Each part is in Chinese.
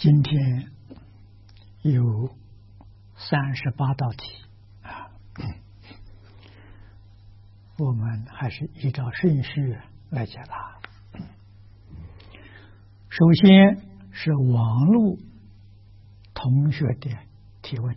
今天有38道题啊，我们还是依照顺序来解答。首先是网络同学的提问。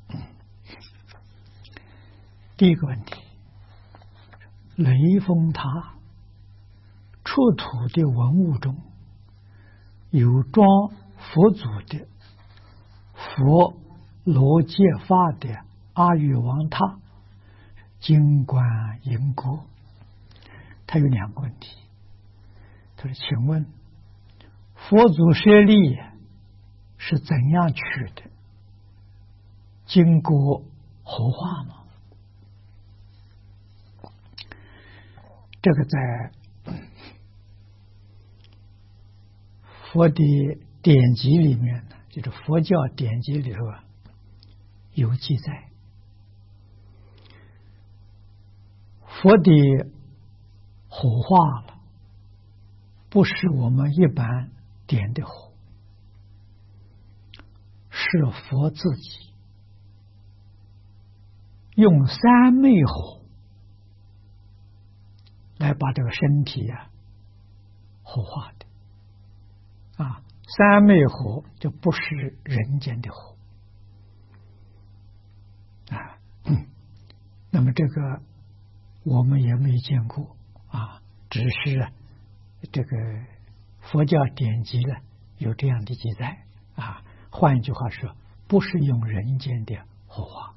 第一个问题：雷峰塔出土的文物中有装佛祖的佛罗揭发的阿育王塔金冠银锅。他有两个问题，他说：请问佛祖舍利是怎样取的？经过活化吗？这个在佛的典籍里面呢，就是佛教典籍里头有记载。佛的火化了，不是我们一般点的火，是佛自己用三昧火来把这个身体火化的三昧火就不是人间的火那么这个我们也没见过只是这个佛教典籍呢有这样的记载换一句话说，不是用人间的火化。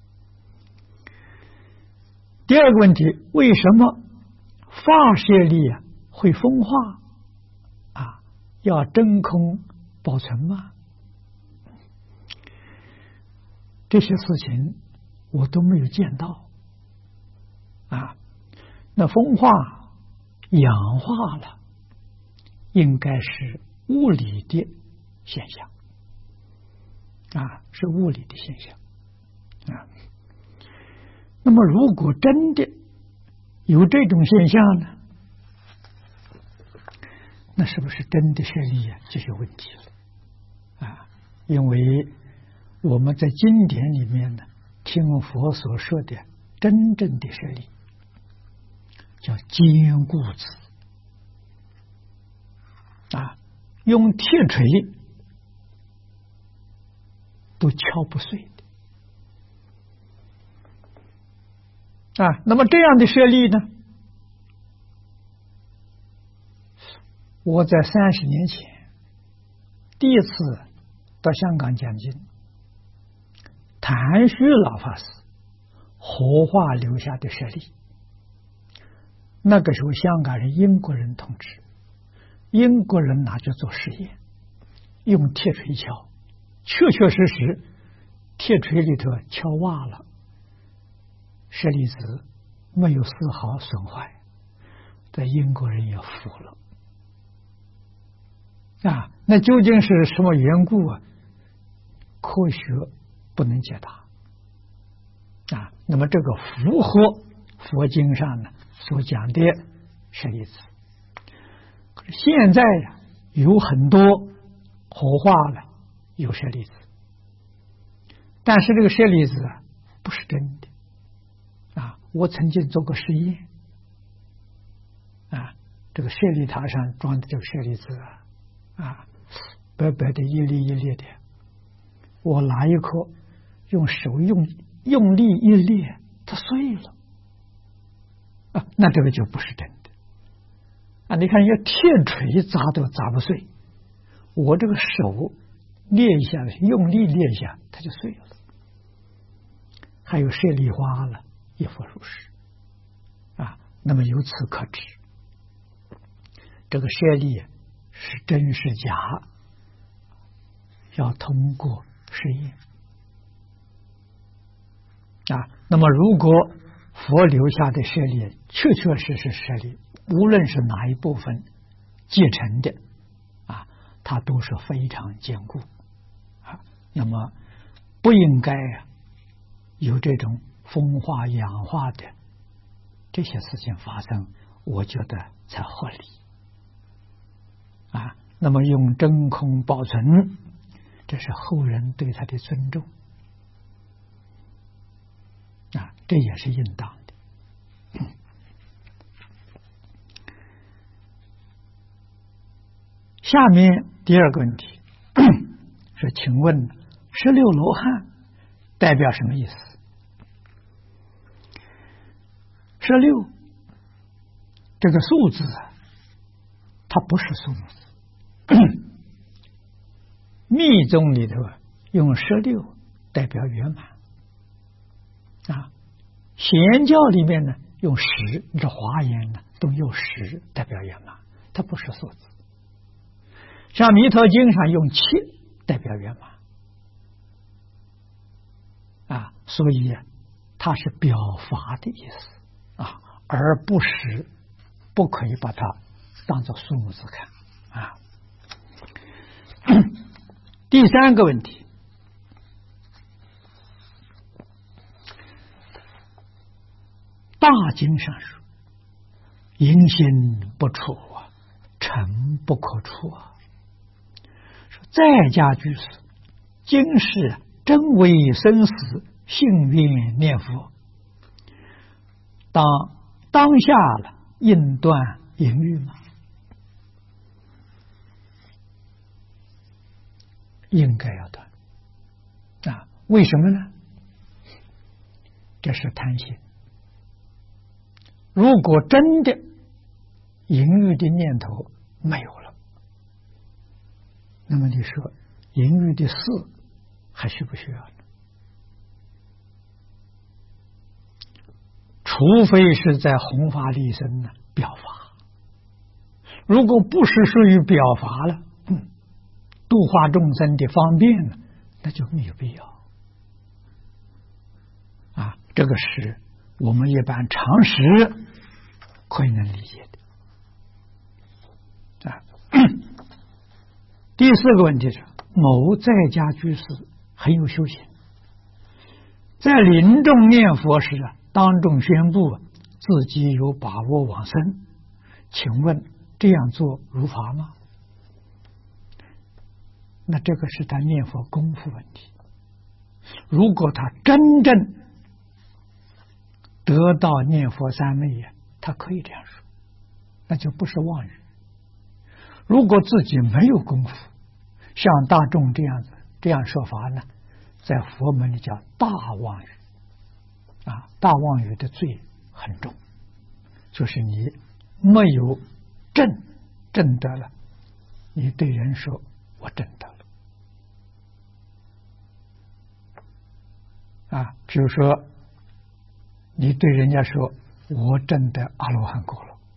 第二个问题，为什么发舍利会风化要真空保存吗？这些事情我都没有见到那风化氧化了应该是物理的现象是物理的现象那么如果真的有这种现象呢，那是不是真的舍利就有问题了因为我们在经典里面呢听佛所说的真正的舍利叫坚固子用铁锤都敲不碎的那么这样的舍利呢，我在30年前第一次到香港讲经，谭旭老法师活化留下的舍利，那个时候香港人英国人统治，英国人拿去做实验，用铁锤敲，确确实实铁锤里头敲挖了，舍利子没有丝毫损坏，在英国人也服了那究竟是什么缘故科学不能解答那么这个符合佛经上呢所讲的舍利子。现在有很多活化了有舍利子，但是这个舍利子不是真的我曾经做过实验这个舍利塔上装的这个舍利子白白的一粒一粒的，我拿一颗用手用力一裂它碎了那这个就不是真的你看一个铁锤砸都砸不碎，我这个手裂一下用力裂一下它就碎了。还有舍利花了也复如是那么由此可知这个舍利是真是假，要通过实验那么如果佛留下的舍利确确实实舍利，无论是哪一部分继承的它都是非常坚固那么不应该有这种风化氧化的这些事情发生，我觉得才合理那么用真空保存这是后人对他的尊重啊，这也是应当的。下面第二个问题是，请问16罗汉代表什么意思？16这个数字啊，它不是数目字。密宗里头用16代表圆满啊，显教里面呢用10，你这华严呢都用10代表圆满，它不是数字。像弥陀经上用7代表圆满啊，所以它是表法的意思啊，而不是不可以把它当作数目字看啊。第三个问题，大经上说淫心不除啊，尘不可除啊。说在家居士今世真为生死幸愿念佛，当下了应断淫欲吗？应该要断啊！为什么呢？这是贪心。如果真的淫欲的念头没有了，那么你说淫欲的事还需不需要呢？除非是在弘法利生呢，表法。如果不是属于表法了，度化众生的方便呢，那就没有必要啊。这个是我们一般常识可以能理解的啊。第四个问题是，某在家居士很有修行，在临终念佛时当众宣布自己有把握往生，请问这样做如法吗？那这个是他念佛功夫问题。如果他真正得到念佛三昧呀，他可以这样说，那就不是妄语。如果自己没有功夫，像大众这样说法呢，在佛门里叫大妄语啊，大妄语的罪很重，就是你没有证得了，你对人说我证得了啊，比如说你对人家说我证得阿罗汉果了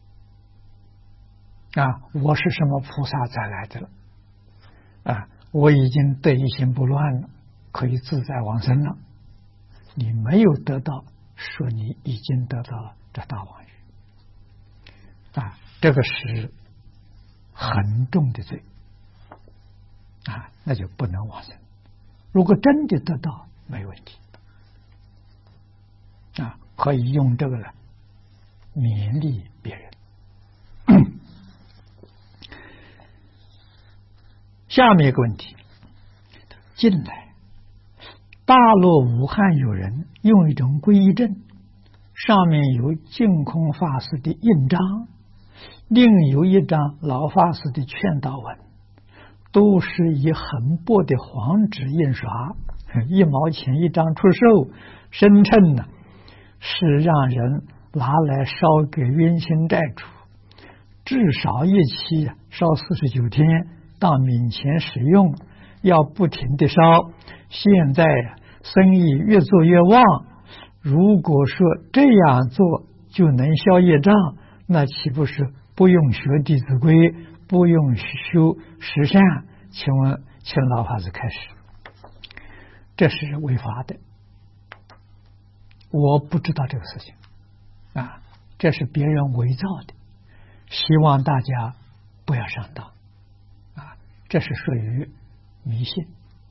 啊，我是什么菩萨再来的了啊，我已经得一心不乱了，可以自在往生了，你没有得到，说你已经得到了这大妄语啊，这个是很重的罪啊，那就不能往生。如果真的得到，没问题啊，可以用这个来勉励别人。下面一个问题，近来大陆武汉有人用一种皈依证，上面有净空法师的印章，另有一张老法师的劝导文，都是以很薄的黄纸印刷，1毛钱一张出售，声称呢是让人拿来烧给冤亲债主，至少一期烧49天，到冥前使用，要不停的烧。现在生意越做越旺，如果说这样做就能消业障，那岂不是不用学《弟子规》，不用修十善？请问，请老法师开始。这是违法的，我不知道这个事情啊，这是别人伪造的，希望大家不要上当啊，这是属于迷信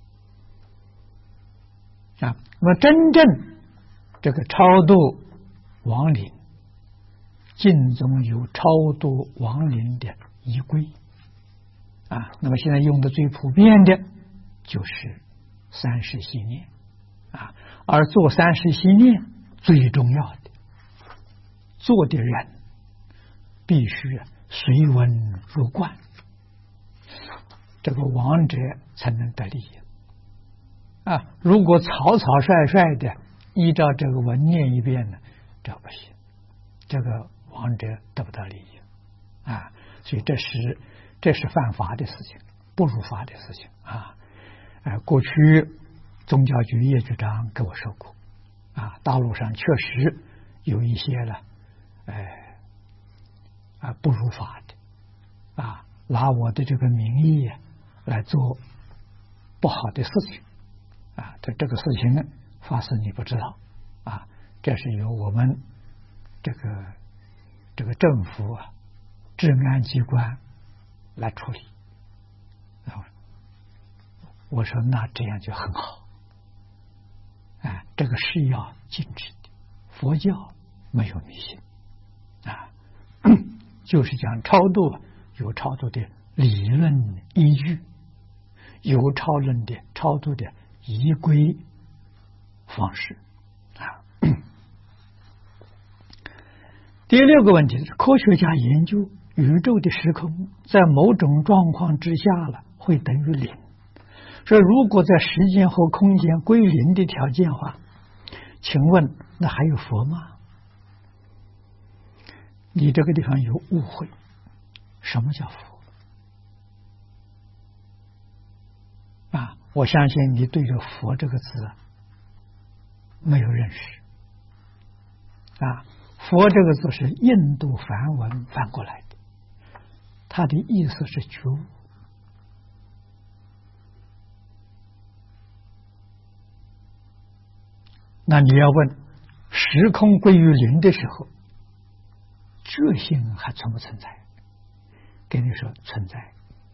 啊。那么真正这个超度亡灵，净宗有超度亡灵的仪规啊。那么现在用的最普遍的就是三世系念啊。而做三世系念最重要的，做的人必须随文入观，这个亡者才能得利益啊。如果草草率率的依照这个文念一遍呢，这不行，这个亡者得不到利益啊。所以这是犯法的事情，不如法的事情啊。过去宗教局叶局长给我说过啊，大陆上确实有一些了，不如法的啊，拿我的这个名义来做不好的事情啊。这个事情呢，法师你不知道啊，这是由我们这个政府啊，治安机关来处理啊。我说那这样就很好，这个是要禁止的，佛教没有迷信啊，就是讲超度有超度的理论依据，有超度的仪规方式啊。第六个问题是，科学家研究宇宙的时空在某种状况之下了会等于零，说如果在时间和空间归零的条件化，请问那还有佛吗？你这个地方有误会，什么叫佛啊？我相信你对着佛这个字没有认识啊。佛这个字是印度梵文翻过来的，它的意思是觉悟。那你要问，时空归于零的时候，觉性还存不存在？跟你说存在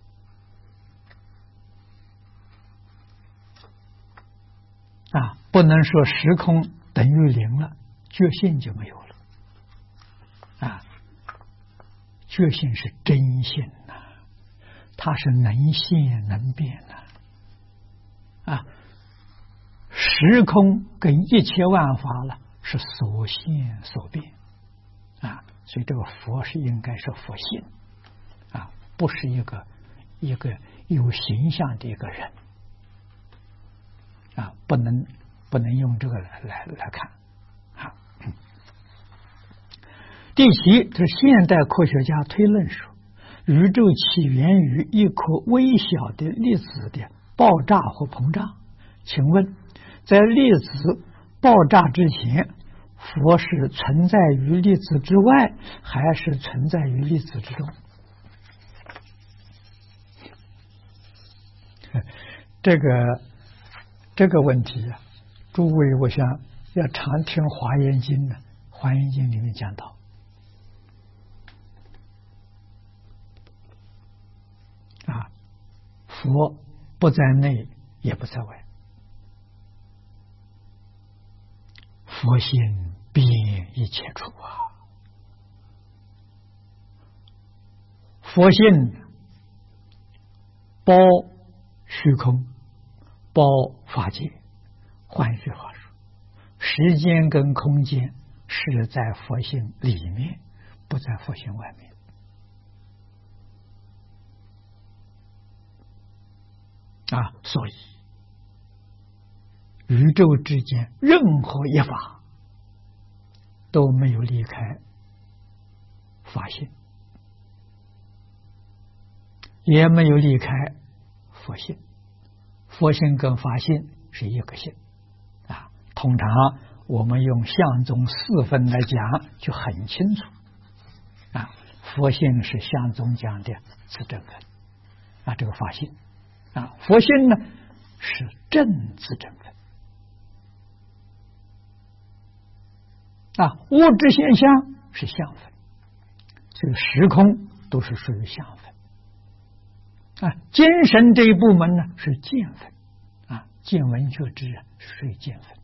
啊，不能说时空等于零了，觉性就没有了啊。觉性是真性呐，它是能现能变呐啊。时空跟一切万法了是所现所变啊，所以这个佛是应该是佛性啊，不是一个有形象的一个人啊，不能用这个来看啊。第七，这是现代科学家推论说，宇宙起源于一颗微小的粒子的爆炸或膨胀。请问，在粒子爆炸之前，佛是存在于粒子之外，还是存在于粒子之中？这个问题啊，诸位我想要常听《华严经》呢，《华严经》里面讲到啊，佛不在内也不在外，佛性遍一切处啊，佛性包虚空，包法界。换句话说，时间跟空间是在佛性里面，不在佛性外面啊。所以宇宙之间任何一法都没有离开法性，也没有离开佛性，佛性跟法性是一个性啊。通常我们用相宗四分来讲就很清楚啊。佛性是相宗讲的自证分啊，这个法性啊，佛性呢是正自证分啊，物质现象是相分，这个时空都是属于相分啊。精神这一部门呢是见分啊，见闻觉知是属于见分，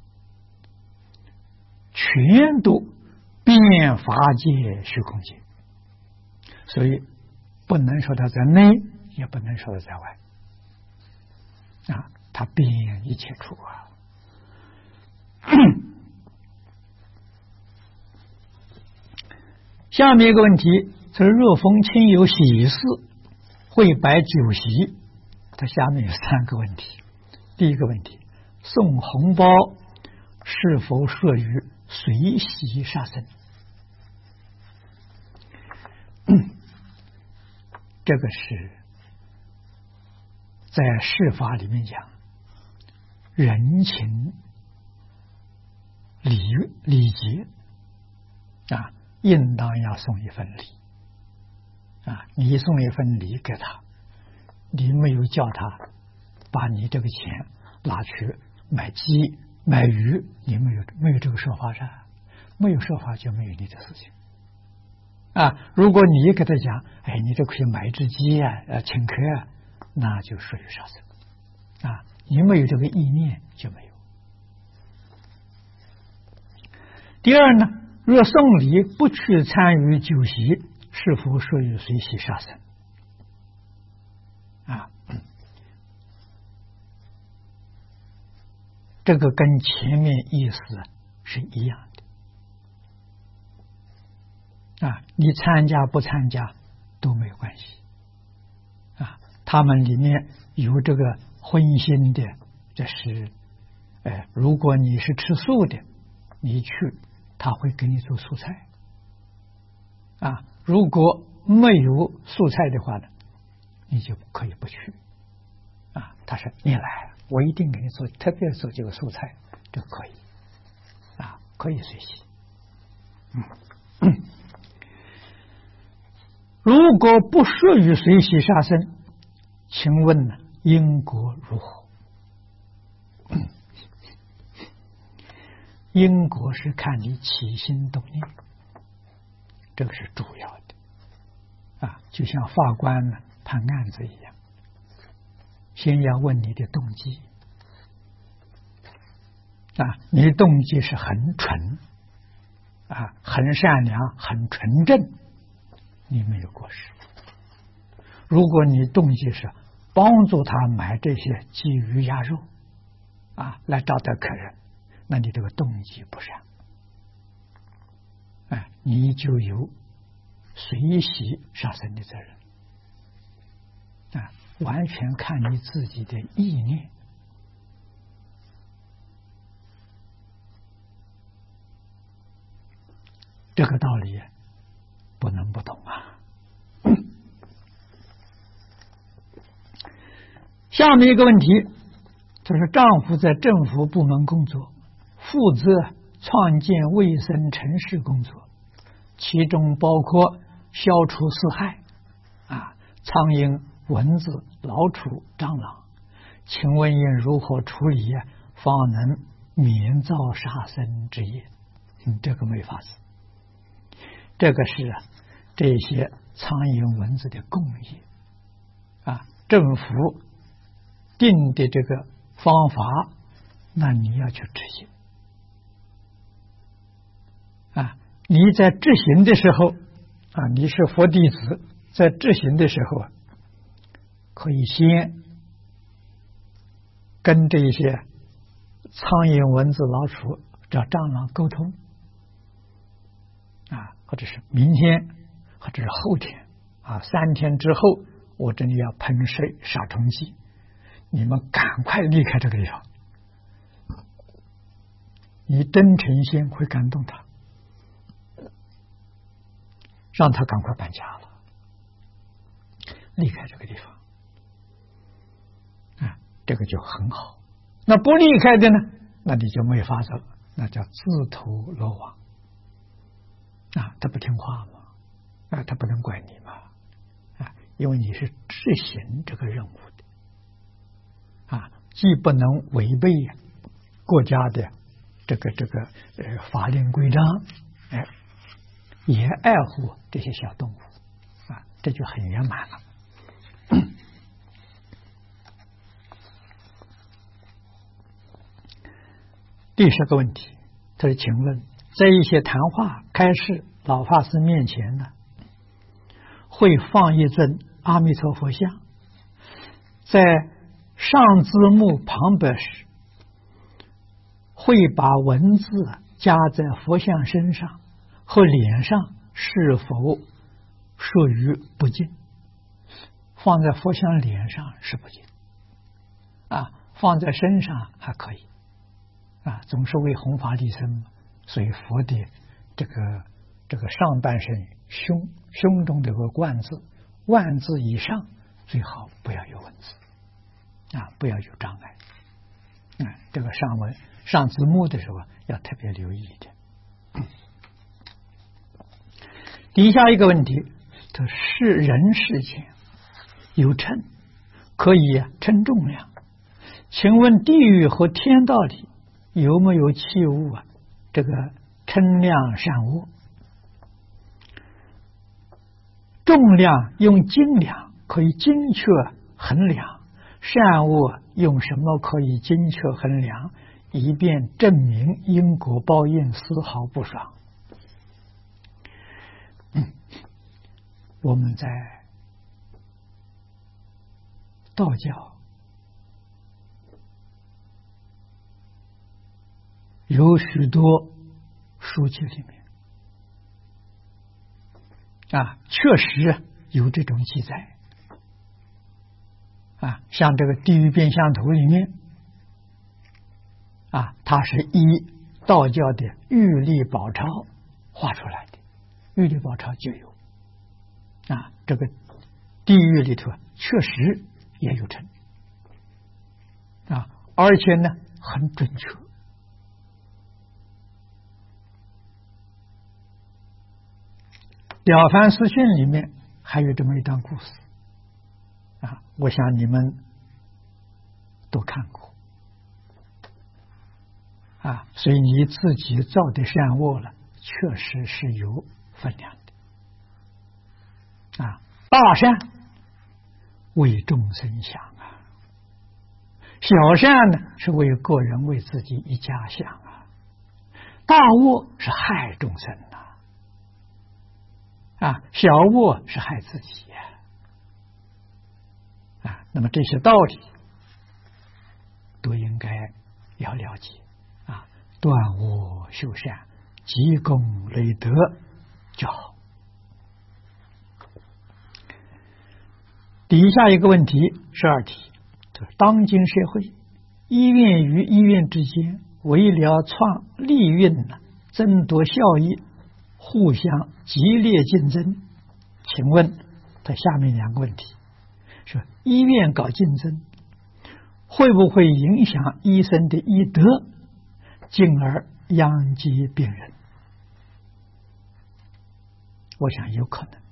全都遍法界虚空界，所以不能说它在内，也不能说它在外啊。 他遍一切处啊。下面一个问题，这若逢亲友喜事，会摆酒席。它下面有3个问题。第一个问题，送红包是否属于随喜杀生？这个是在释法里面讲，人情礼节啊，应当要送一份礼啊。你送一份礼给他，你没有叫他把你这个钱拿去买鸡买鱼，你没有这个说法噻，没有说法就没有你的事情啊。如果你给他讲，哎，你这可以买一只鸡啊，请客啊，那就属于杀生啊。你没有这个意念就没有。第二呢，若送礼不去参与酒席，是否属于随喜杀生啊？这个跟前面意思是一样的啊。你参加不参加都没有关系啊。他们里面有这个荤腥的，这是如果你是吃素的，你去他会给你做素菜啊。如果没有素菜的话呢，你就可以不去啊。他说你来，我一定给你做，特别做这个素菜，就可以啊，可以随喜。如果不属于随喜杀生，请问呢，因果如何？因果是看你起心动念，这个是主要的啊。就像法官呢判案子一样，先要问你的动机啊。你的动机是很纯啊，很善良，很纯正，你没有过失。如果你动机是帮助他买这些鸡鱼鸭肉啊，来招待客人，那你这个动机不善，你就有随喜杀生的责任啊，完全看你自己的意念。这个道理不能不懂啊。下面一个问题，就是丈夫在政府部门工作，负责创建卫生城市工作，其中包括消除四害啊，苍蝇、蚊子、老鼠、蟑螂。请问应如何处理方能免造杀生之业？这个没法子，这个是这些苍蝇蚊子的共业啊，政府定的这个方法，那你要去执行啊。你在执行的时候啊，你是佛弟子，在执行的时候可以先跟这些苍蝇、蚊子、老鼠、这蟑螂沟通啊，或者是明天，或者是后天啊，3天之后，我这里要喷水杀虫剂，你们赶快离开这个地方。你真诚心会感动他，让他赶快搬家了，离开这个地方啊，这个就很好。那不离开的呢，那你就没法子了，那叫自投罗网啊。他不听话嘛，啊，他不能怪你嘛，啊，因为你是执行这个任务的啊，既不能违背国家的这个法令规章，也爱护这些小动物啊，这就很圆满了。第10个问题，他说：“请问，在一些谈话、开示老法师面前呢，会放一尊阿弥陀佛像，在上字幕旁白时，会把文字加在佛像身上和脸上，是否属于不敬？放在佛像脸上是不敬啊，放在身上还可以啊，总是为弘法利生嘛。所以佛的这个上半身胸中的个万字，万字以上最好不要有文字啊，不要有障碍。这个上字幕的时候要特别留意一点。底下一个问题，这是人世间有秤，可以称重量，请问地狱和天道里有没有器物啊？这个称量善恶，重量用斤量可以精确衡量，善恶用什么可以精确衡量，以便证明因果报应丝毫不爽。我们在道教有许多书籍里面确实有这种记载像这个地狱变相图里面它是依道教的玉历宝钞画出来的，玉历宝钞就有这个地狱里头确实也有称而且呢很准确。了凡四训里面还有这么一段故事我想你们都看过所以你自己造的善恶了，确实是有分量的大善为众生想小善呢是为个人为自己一家想大恶是害众生小恶是害自己那么这些道理都应该要了解断恶修善，积功累德就好。底下一个问题12题，当今社会医院与医院之间为了创利润争夺效益，互相激烈竞争，请问它下面两个问题，说医院搞竞争会不会影响医生的医德，进而殃及病人？我想有可能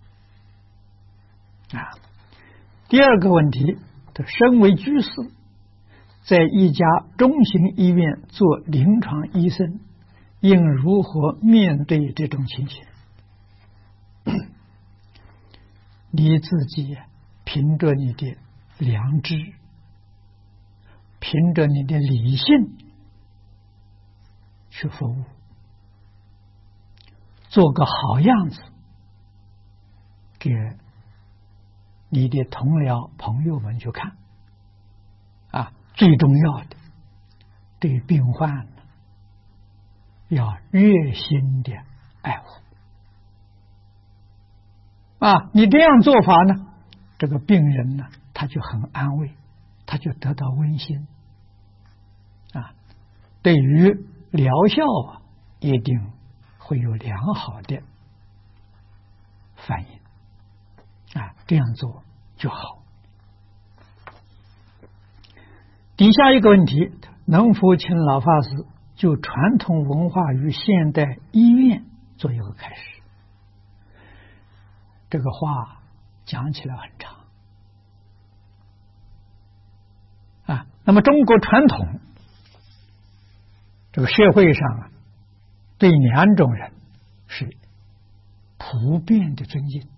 第二个问题，身为居士，在一家中型医院做临床医生，应如何面对这种情形？你自己凭着你的良知，凭着你的理性去服务，做个好样子给你的同僚朋友们去看最重要的，对病患要热心的爱护你这样做法呢，这个病人呢他就很安慰，他就得到温馨对于疗效一定会有良好的反应这样做就好。底下一个问题，能否请老法师就传统文化与现代医院做一个开始？这个话讲起来很长那么中国传统这个社会上对两种人是普遍的尊敬。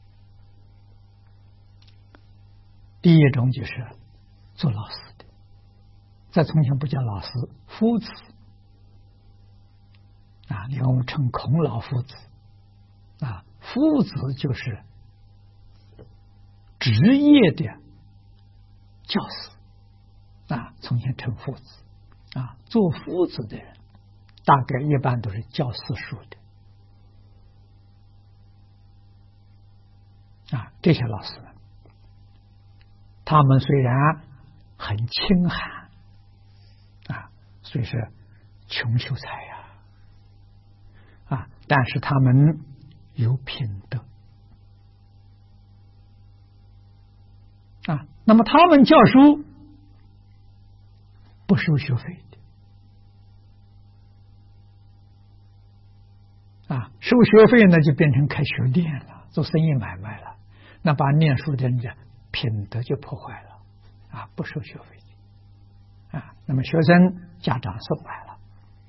第一种就是做老师的，在从前不叫老师，夫子你看我们称孔老夫子夫子就是职业的教师从前成夫子做夫子的人，大概一般都是教私塾的这些老师们，他们虽然很清寒虽是穷秀才但是他们有品德那么他们教书不收学费的收学费呢，就变成开学店了，做生意买卖了，那把念书的人的品德就破坏了不收学费那么学生家长送来了，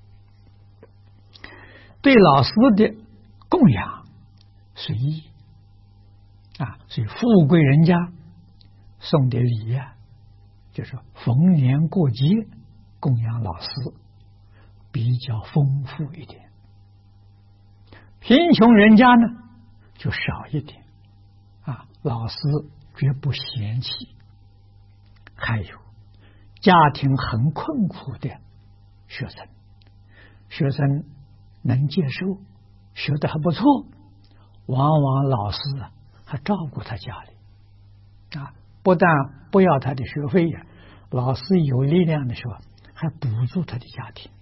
对老师的供养随意所以富贵人家送的礼就是逢年过节供养老师比较丰富一点，贫穷人家呢就少一点老师绝不嫌弃。还有家庭很困苦的学生能接受，学得还不错，往往老师还照顾他家里不但不要他的学费老师有力量的时候还补助他的家庭，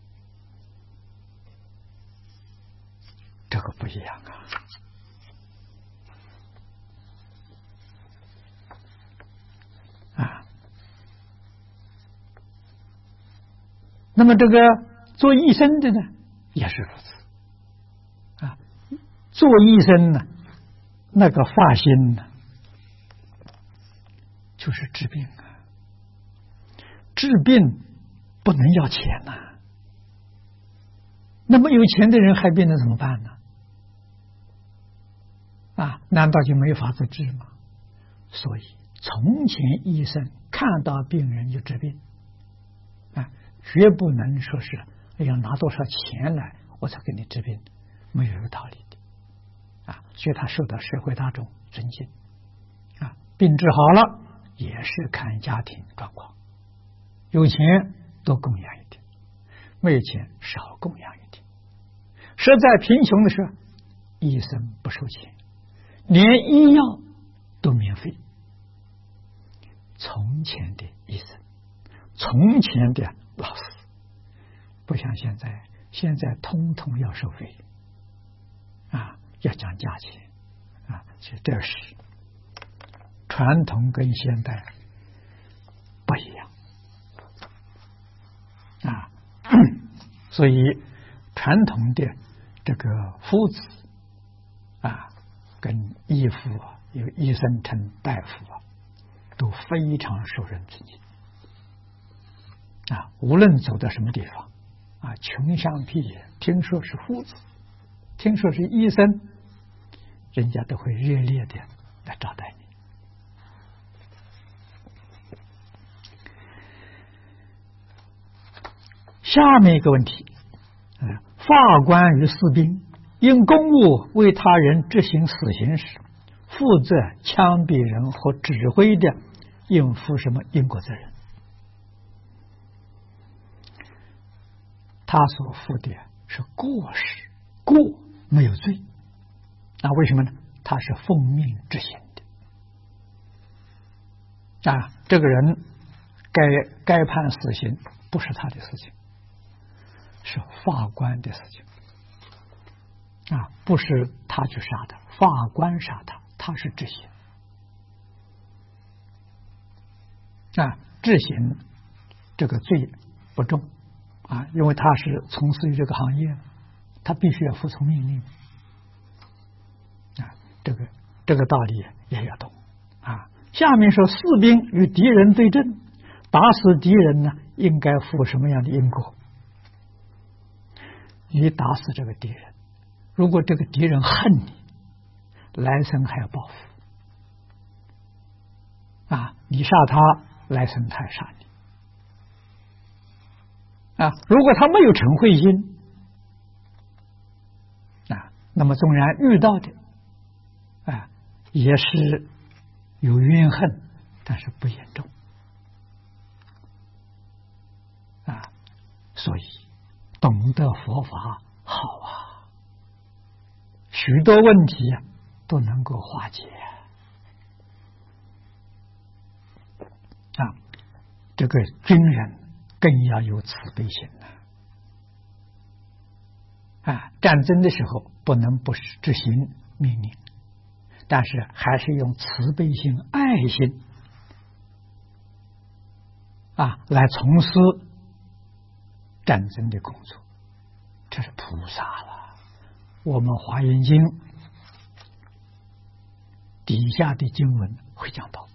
这个不一样那么这个做医生的呢也是如此做医生呢那个发心呢就是治病治病不能要钱那么有钱的人还病了怎么办呢难道就没法子治吗？所以从前医生看到病人就治病绝不能说是要拿多少钱来我才给你治病，没有道理的所以他受到社会大众尊敬病治好了也是看家庭状况，有钱多供养一点，没有钱少供养一点，实在贫穷的时候医生不收钱，连医药都免费。从前的医生，从前的老师，不像现在，现在通通要收费要讲价钱其实这是传统跟现代不一样所以传统的这个夫子跟义父有医生称大夫都非常受人尊敬无论走到什么地方穷乡僻野，听说是夫子，听说是医生，人家都会热烈的来招待你。下面一个问题，法官与士兵因公务为他人执行死刑时，负责枪毙人和指挥的，应负什么因果责任？他所负的是过失，过没有罪。为什么呢？他是奉命执行的这个人该判死刑不是他的事情，是法官的事情不是他去杀他，法官杀他，他是执行执行这个罪不重因为他是从事于这个行业，他必须要服从命令这个道理也要懂下面说，士兵与敌人对阵，打死敌人呢，应该负什么样的因果？你打死这个敌人，如果这个敌人恨你，来生还要报复你杀他，来生他杀你如果他没有嗔恚心那么纵然遇到的也是有怨恨，但是不严重所以懂得佛法好啊，许多问题都能够化解啊。这个军人更要有慈悲心啊！战争的时候不能不执行命令，但是还是用慈悲心、爱心来从事战争的工作，这是菩萨了。我们华严经底下的经文会讲到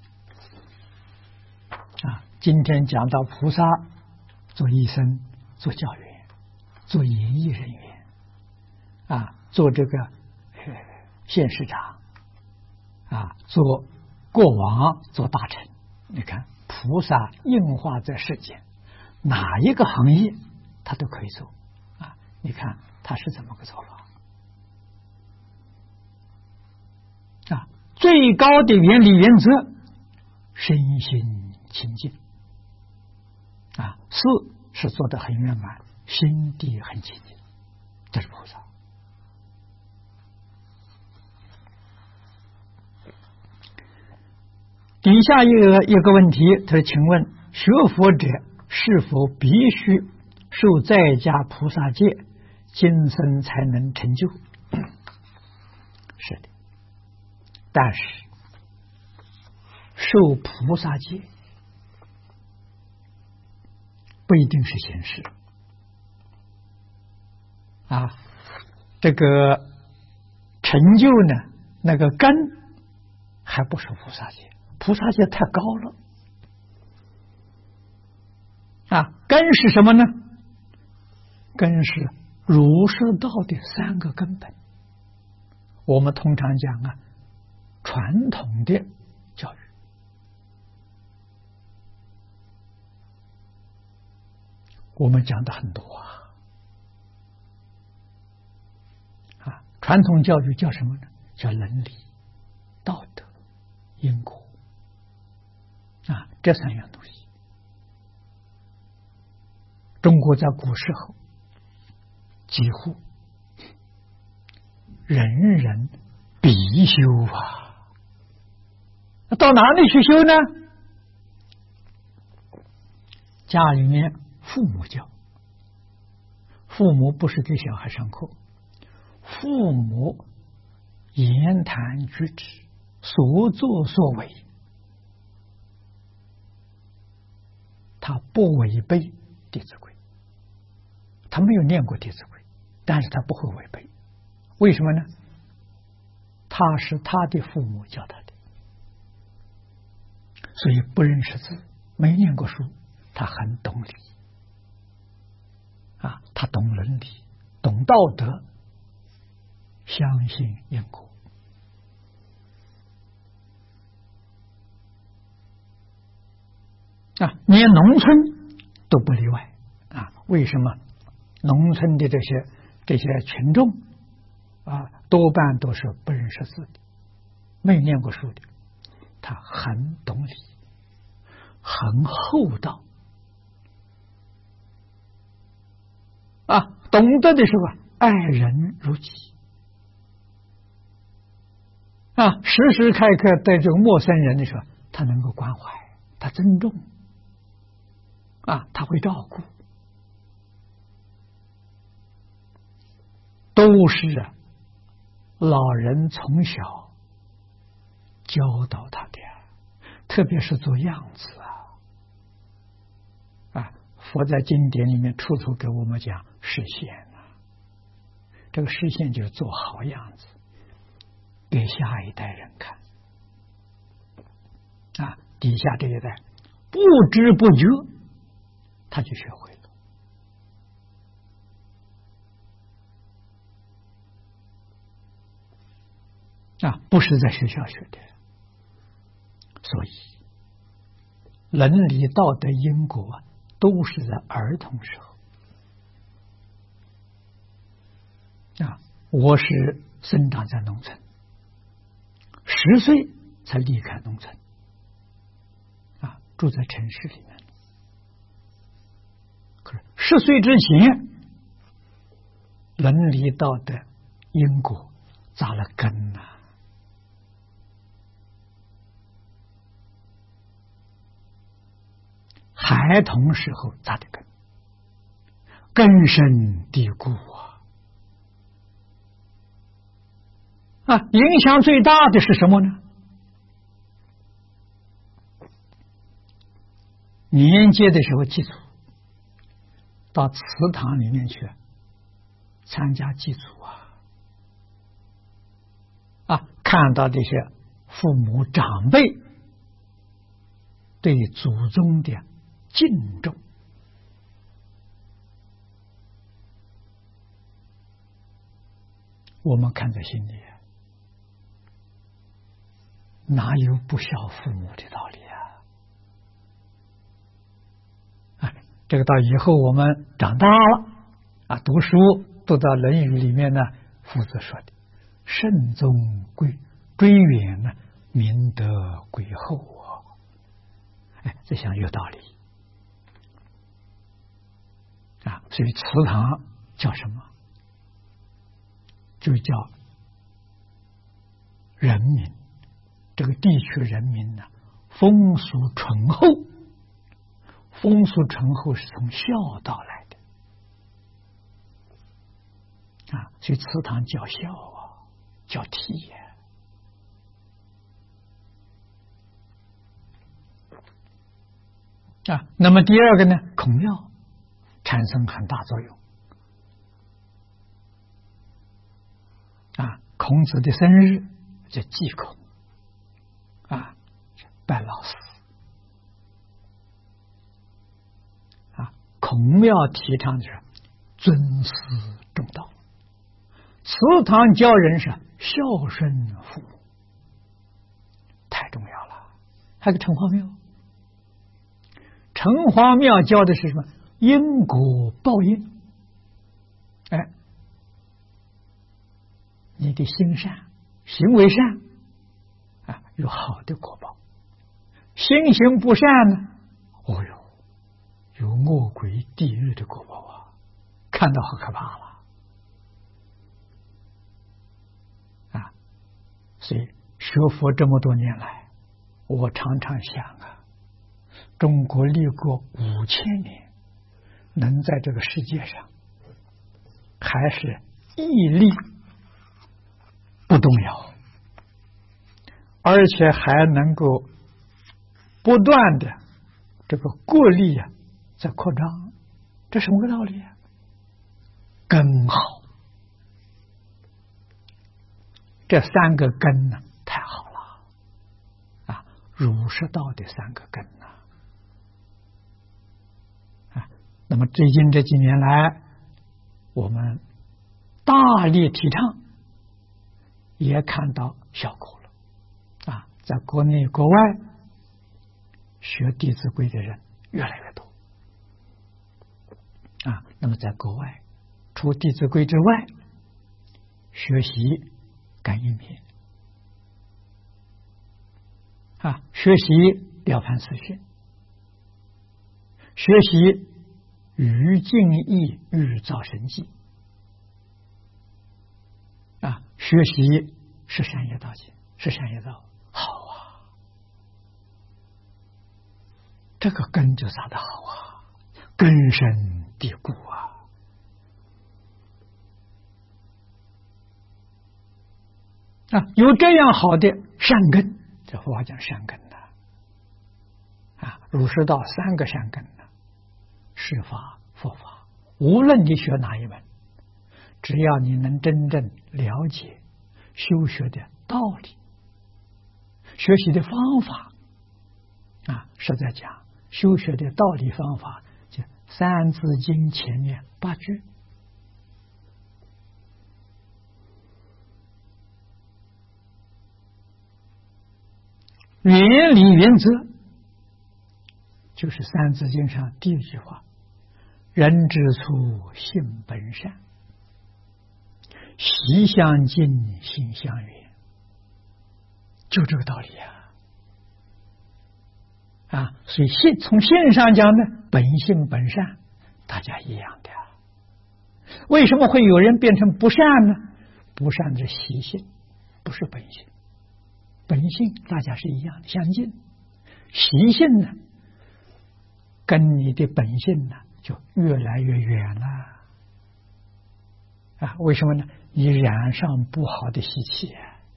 今天讲到菩萨做医生、做教员、做演艺人员做这个县市长做国王、做大臣。你看菩萨应化在世间，哪一个行业他都可以做你看他是怎么个做法最高的原理原则，身心清净事是做得很圆满，心地很清净，这是菩萨。底下一个问题，他说：“请问学佛者是否必须受在家菩萨戒，今生才能成就？”是的，但是受菩萨戒不一定是显示这个成就呢，那个根还不是菩萨戒，菩萨戒太高了根是什么呢？根是儒释道的3个根本。我们通常讲传统的教育我们讲的很多传统教育叫什么呢？叫伦理、道德、因果这3样东西。中国在古时候几乎人人必修到哪里去修呢？家里面父母教，父母不是给小孩上课，父母言谈举止、所作所为，他不违背弟子规，他没有念过弟子规，但是他不会违背。为什么呢？他是他的父母教他的，所以不认识字，没念过书，他很懂理他懂伦理，懂道德，相信因果连农村都不例外为什么？农村的这些群众多半都是不认识字的，没念过书的，他很懂理，很厚道懂得的时候爱人如己时时刻刻对这个陌生人的时候，他能够关怀，他尊重他会照顾，都是老人从小教导他的，特别是做样子佛在经典里面处处给我们讲示现这个示现就是做好样子给下一代人看底下这一代不知不觉他就学会了不是在学校学的。所以伦理道德因果都是在儿童时候我是生长在农村，10岁才离开农村住在城市里面，可是 10岁之前，伦理道德因果扎了根呐。孩童时候扎的根，根深蒂固影响最大的是什么呢？年节的时候祭祖，到祠堂里面去参加祭祖看到这些父母长辈对祖宗的敬重，我们看在心里，哪有不孝父母的道理这个到以后我们长大了读书读到《论语》里面呢，夫子说的慎终追远呢，明德归厚这想有道理所以祠堂叫什么？就叫人民，这个地区人民呢，风俗淳厚。风俗淳厚是从孝道来的所以祠堂叫孝叫悌那么第二个呢，孔庙产生很大作用孔子的生日叫祭孔拜老师孔庙提倡的是尊师重道，祠堂教人是孝顺父母，太重要了。还有个城隍庙，城隍庙教的是什么？因果报应。你的心善，行为善有好的果报；心行不善呢，有恶鬼地狱的果报看到好可怕了所以学佛这么多年来，我常常想中国立国5000年，能在这个世界上还是屹立不动摇，而且还能够不断的这个国力在扩张，这什么个道理根好，这3个根呢太好了儒释道的3个根那么最近这几年来，我们大力提倡，也看到效果了在国内国外学《弟子规》的人越来越多那么在国外除《弟子规》之外，学习感应篇学习了凡四训，学习于静意欲造神迹学习十善业道经，十善业道好这个根就撒得好根深蒂固有这样好的善根，这佛法讲善根儒释道3个善根释法佛法，无论你学哪一门，只要你能真正了解修学的道理，学习的方法是在讲修学的道理方法，就《三字经》前面8句原理原则，就是《三字经》上第1句话：人之初，性本善，习相近，心相远，就这个道理所以从性上讲呢，本性本善， 大家一样的。为什么会有人变成不善呢？不善是习性，不是本性。本性大家是一样的，相近。习性呢，跟你的本性呢就越来越远了。啊，为什么呢？你染上不好的习气。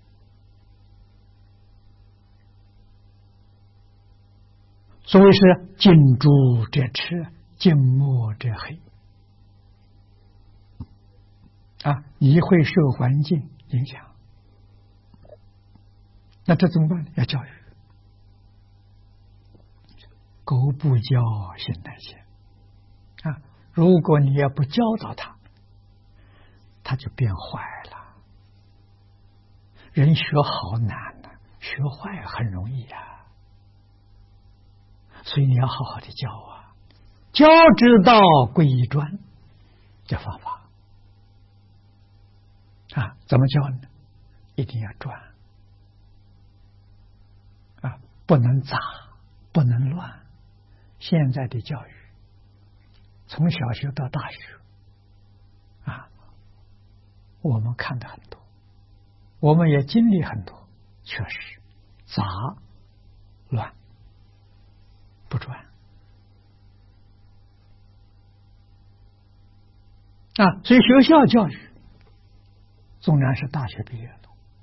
所谓是近朱者赤，近墨者黑。啊，你会受环境影响，那这怎么办呢？要教育。狗不教，性乃迁。啊，如果你要不教导他，他就变坏了。人学好难呢，学坏很容易啊。所以你要好好的教啊，教之道贵以专，这方法啊，怎么教呢？一定要专啊，不能杂，不能乱。现在的教育，从小学到大学啊，我们看的很多，我们也经历很多，确实杂乱不专啊。所以学校教育纵然是大学毕业了，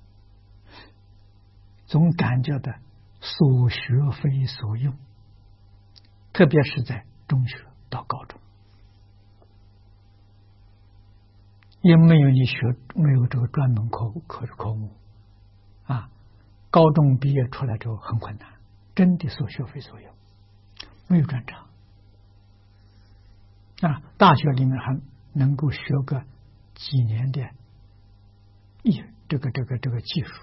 总感觉到所学非所用，特别是在中学到高中，也没有你学没有这个专门科目啊。高中毕业出来之后很困难，真的所学非所用，没有专长啊。大学里面还能够学个几年的这个技术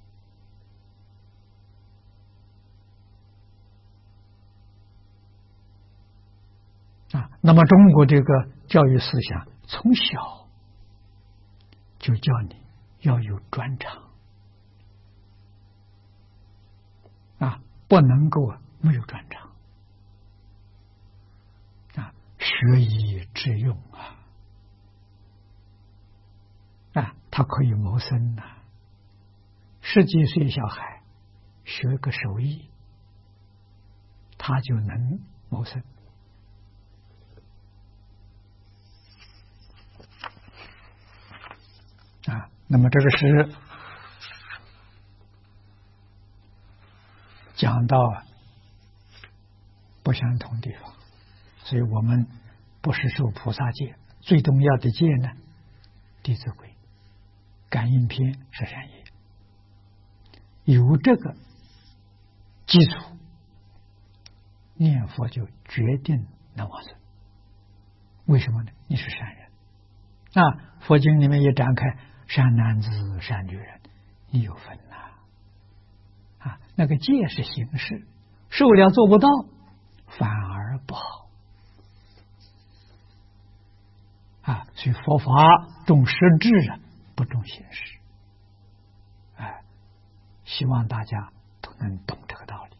啊。那么中国这个教育思想从小就叫你要有专长啊，不能够没有专长啊，学以致用啊，他可以谋生啊。10几岁小孩学个手艺，他就能谋生啊。那么这个是讲到不相同地方，所以我们不是受菩萨戒，最重要的戒呢，弟子规、感应篇是善业，有这个基础，念佛就决定能往生。为什么呢？你是善人啊！佛经里面也展开，善男子、善女人，你有分呐啊！那个戒是形式，受了做不到，反而不好啊！所以佛法重实质啊，不重形式。哎，希望大家都能懂这个道理。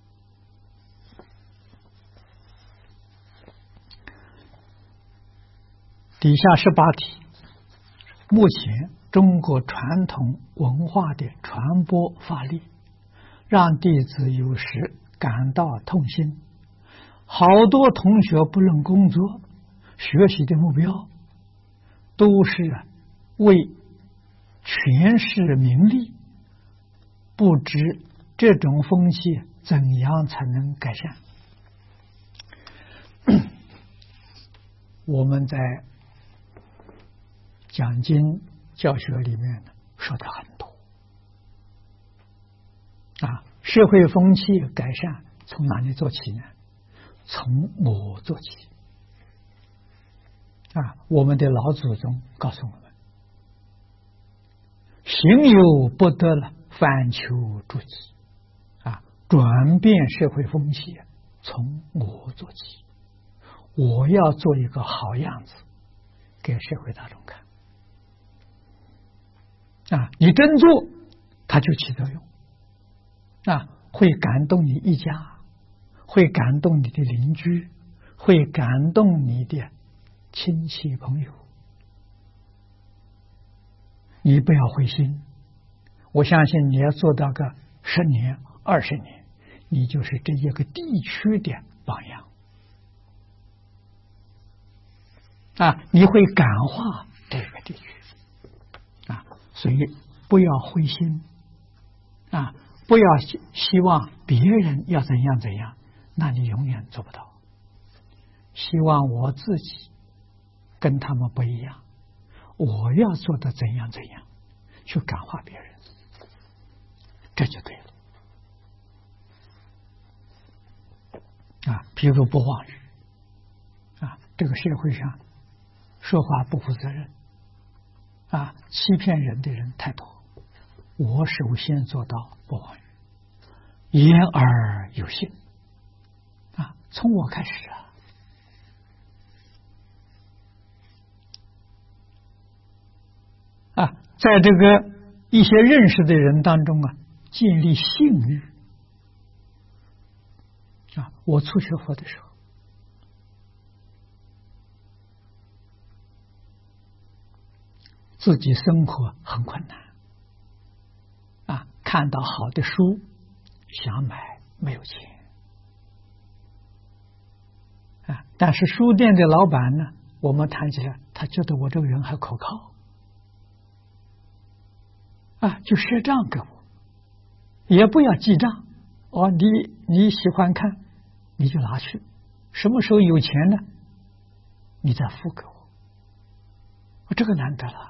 底下18题，目前中国传统文化的传播法力，让弟子有时感到痛心。好多同学不论工作、学习的目标，都是为权势名利，不知这种风气怎样才能改善。我们在讲经教学里面呢说的很多啊，社会风气改善从哪里做起呢？从我做起啊！我们的老祖宗告诉我们，行有不得了，反求诸己啊！转变社会风气从我做起，我要做一个好样子给社会大众看啊！你真做，它就起作用啊，会感动你一家，会感动你的邻居，会感动你的亲戚朋友，你不要灰心。我相信你要做到个10年、20年，你就是这一个地区的榜样啊！你会感化这个地区啊，所以不要灰心啊！不要希望别人要怎样怎样，那你永远做不到。希望我自己跟他们不一样，我要做的怎样怎样，去感化别人，这就对了啊！譬如不妄语啊，这个社会上说话不负责任啊，欺骗人的人太多。我首先做到不妄语，言而有信啊，从我开始啊，在这个一些认识的人当中啊，建立信誉啊。我初学佛的时候，自己生活很困难啊，看到好的书想买没有钱啊，但是书店的老板呢，我们谈起来，他觉得我这个人还可靠啊，就赊账给我，也不要记账哦，你喜欢看你就拿去，什么时候有钱呢，你再付给我，这个难得了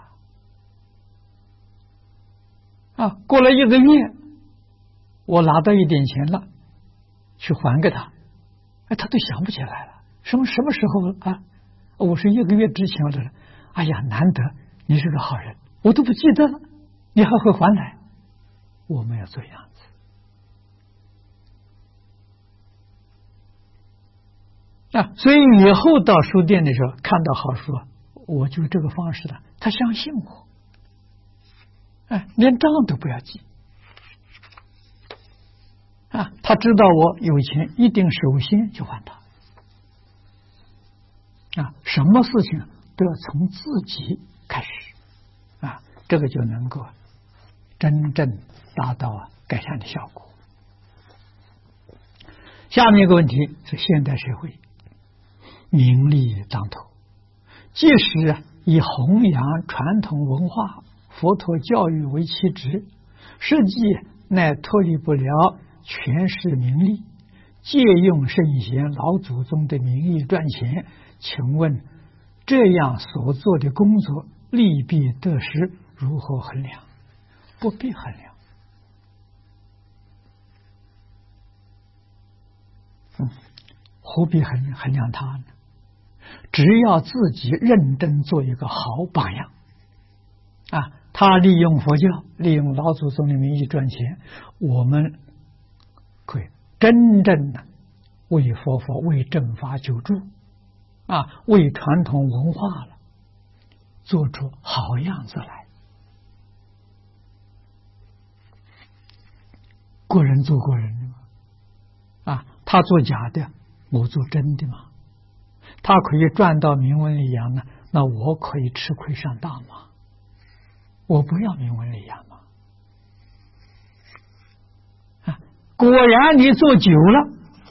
啊！过了1个月，我拿到一点钱了，去还给他，哎，他都想不起来了，什么时候啊？我是1个月之前的人，哎呀，难得你是个好人，我都不记得了，你还会还来？我们要做样子啊！所以以后到书店的时候，看到好书，我就这个方式了，他相信我。哎，连账都不要记啊！他知道我有钱，一定首先就还他啊！什么事情都要从自己开始啊，这个就能够真正达到改善的效果。下面一个问题是现代社会名利当头，即使以弘扬传统文化佛陀教育为其职，实际乃脱离不了权势名利，借用圣贤老祖宗的名义赚钱。请问这样所做的工作利弊得失如何衡量？不必衡量。何必衡量他呢？只要自己认真做一个好榜样啊！他利用佛教，利用老祖宗的名义赚钱，我们可以真正的为佛法、为正法救助啊，为传统文化了做出好样子来。过人做过人的嘛啊，他做假的，我做真的嘛。他可以赚到名闻利养呢，那我可以吃亏上当吗？我不要名闻利养吗？啊，果然你做久了，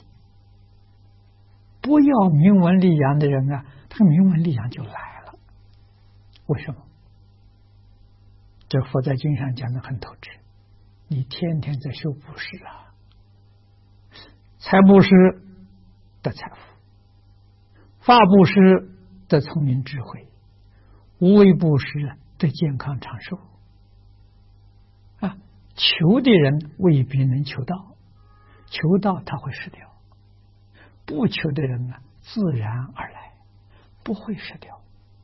不要名闻利养的人啊，他名闻利养就来了。为什么？这佛在经上讲的很透彻，你天天在修布施啊，财布施得财富，法布施得聪明智慧，无为布施得健康长寿啊！求的人未必能求到，求到他会失掉；不求的人呢，自然而来，不会失掉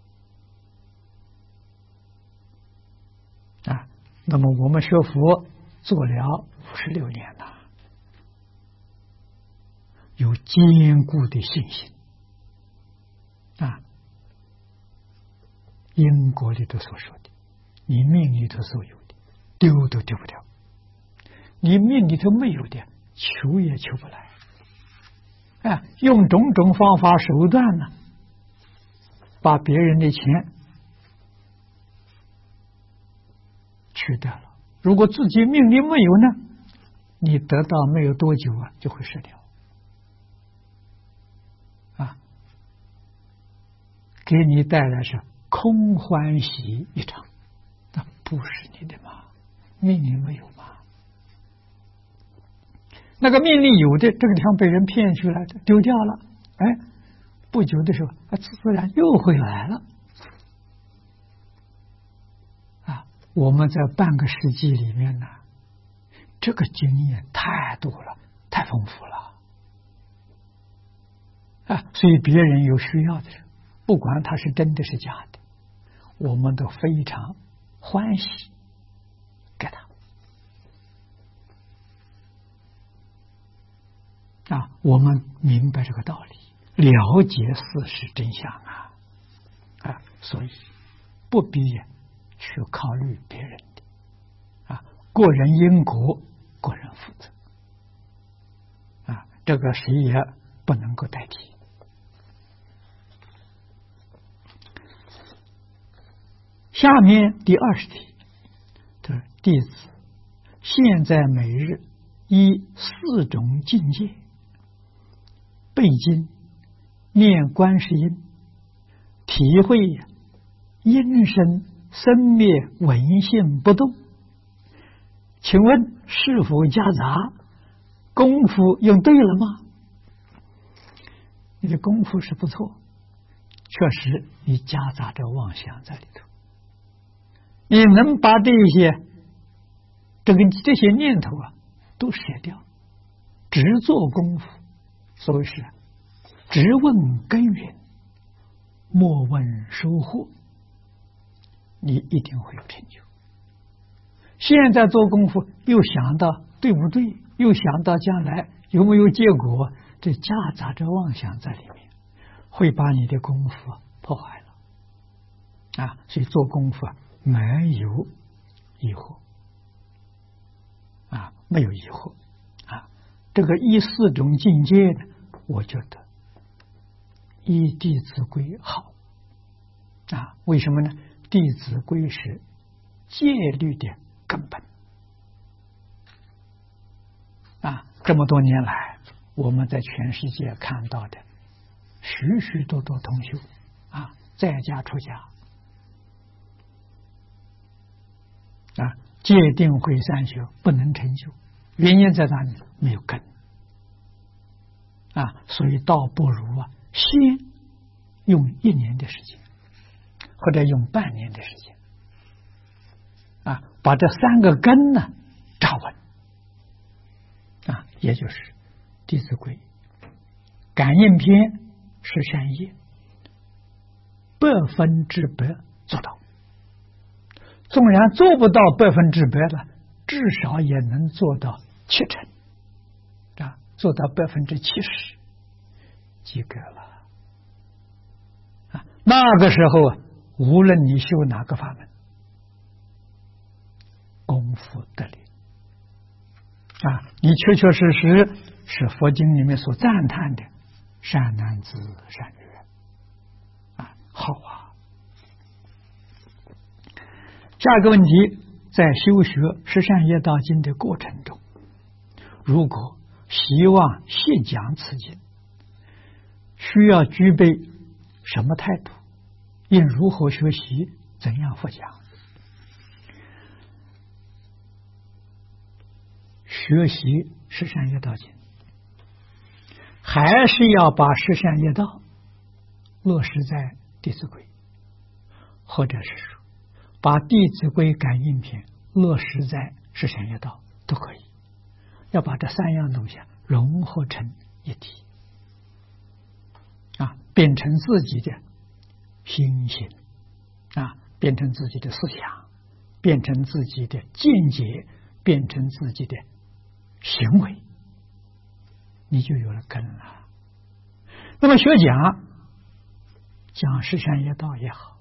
啊！那么我们学佛做了56年了，有坚固的信心啊！因果里头所说的，你命里头所有的，丢都丢不掉；你命里头没有的，求也求不来。用种种方法手段呢， 把别人的钱取掉了。如果自己命里没有呢，你得到没有多久就会失掉。给你带来是空欢喜一场，那不是你的嘛，命里没有嘛。那个命里有的，这个地方被人骗去了，丢掉了，不久的时候，它自然又回来了。我们在半个世纪里面呢，这个经验太多了，太丰富了。所以别人有需要的时候，不管他是真的是假的，我们都非常欢喜给他。我们明白这个道理，了解事实真相所以不必去考虑别人的个人因果，个人负责这个谁也不能够代替。下面第20题，弟子现在每日依4种境界背经、念观世音，体会因生生灭闻性不动，请问是否夹杂？功夫用对了吗？你的功夫是不错，确实你夹杂着妄想在里头。你能把这些念头都舍掉，只做功夫。所谓是只问根源，莫问收获，你一定会有成就。现在做功夫又想到对不对，又想到将来有没有结果，这夹杂着妄想在里面，会把你的功夫破坏了所以做功夫没有疑惑没有疑惑这个依4种境界呢，我觉得依《弟子规》好为什么呢？《弟子规》是戒律的根本这么多年来，我们在全世界看到的许许多多同修在家出家戒定慧三学不能成就，原因在哪里？没有根所以倒不如先用1年的时间，或者用半年的时间把这3个根呢扎稳也就是《弟子规》、感应篇、十善业100%做到。纵然做不到100%了，至少也能做到70%做到70%及格了那个时候无论你修哪个法门，功夫得力你确确实实是佛经里面所赞叹的善男子善女人好下一个问题，在修学十善业道经的过程中，如果希望细讲此经，需要具备什么态度？应如何学习？怎样复讲？学习十善业道经，还是要把十善业道落实在《弟子规》，或者是说把《弟子规》感应篇落实在十善业道都可以，要把这3样东西融合成一体变成自己的心性变成自己的思想，变成自己的见解，变成自己的行为，你就有了根了。那么学讲十善业道也好，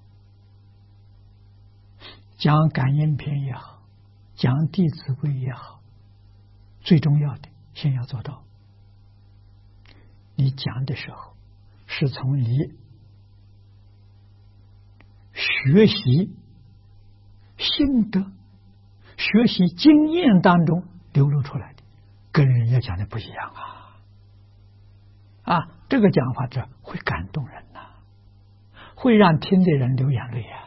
讲感应篇也好，讲弟子规也好，最重要的先要做到，你讲的时候是从你学习心得、学习经验当中流露出来的，跟人家讲的不一样啊！这个讲法这会感动人呐，会让听的人流眼泪啊。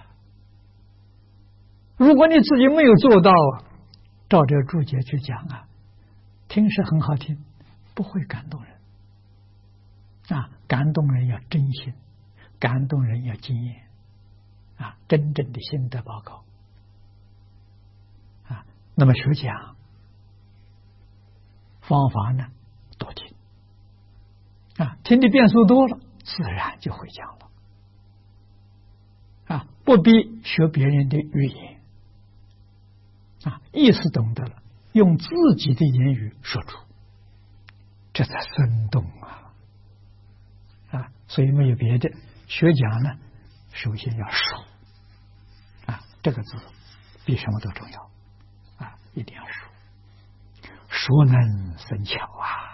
如果你自己没有做到照这注解去讲啊，听是很好听，不会感动人啊。感动人要真心，感动人要经验啊，真正的心得报告啊。那么学讲方法呢，多听啊，听的遍数多了，自然就会讲了啊，不必学别人的语言啊，意思懂得了，用自己的言语说出，这才生动啊！所以没有别的，学讲呢，首先要熟啊，这个字比什么都重要啊，一定要熟，熟能生巧啊！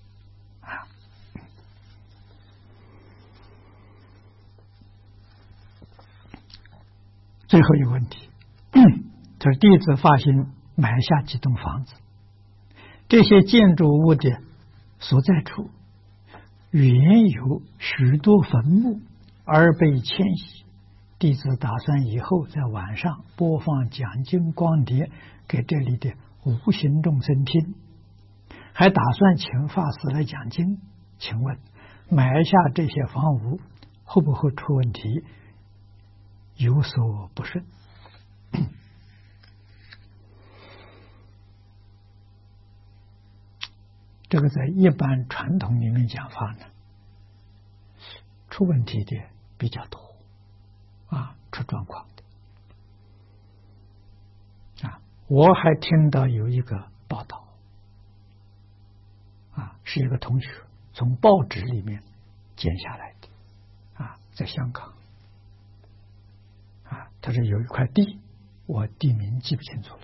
最后一个问题，就是弟子发心买下几栋房子，这些建筑物的所在处原有许多坟墓而被迁徙，弟子打算以后在晚上播放讲经光碟给这里的无形众生听，还打算请法师来讲经。请问买下这些房屋会不会出问题，有所不顺？这个在一般传统里面讲法呢，出问题的比较多啊，出状况的啊。我还听到有一个报道啊，是一个同学从报纸里面剪下来的啊，在香港啊，他说有一块地，我地名记不清楚了，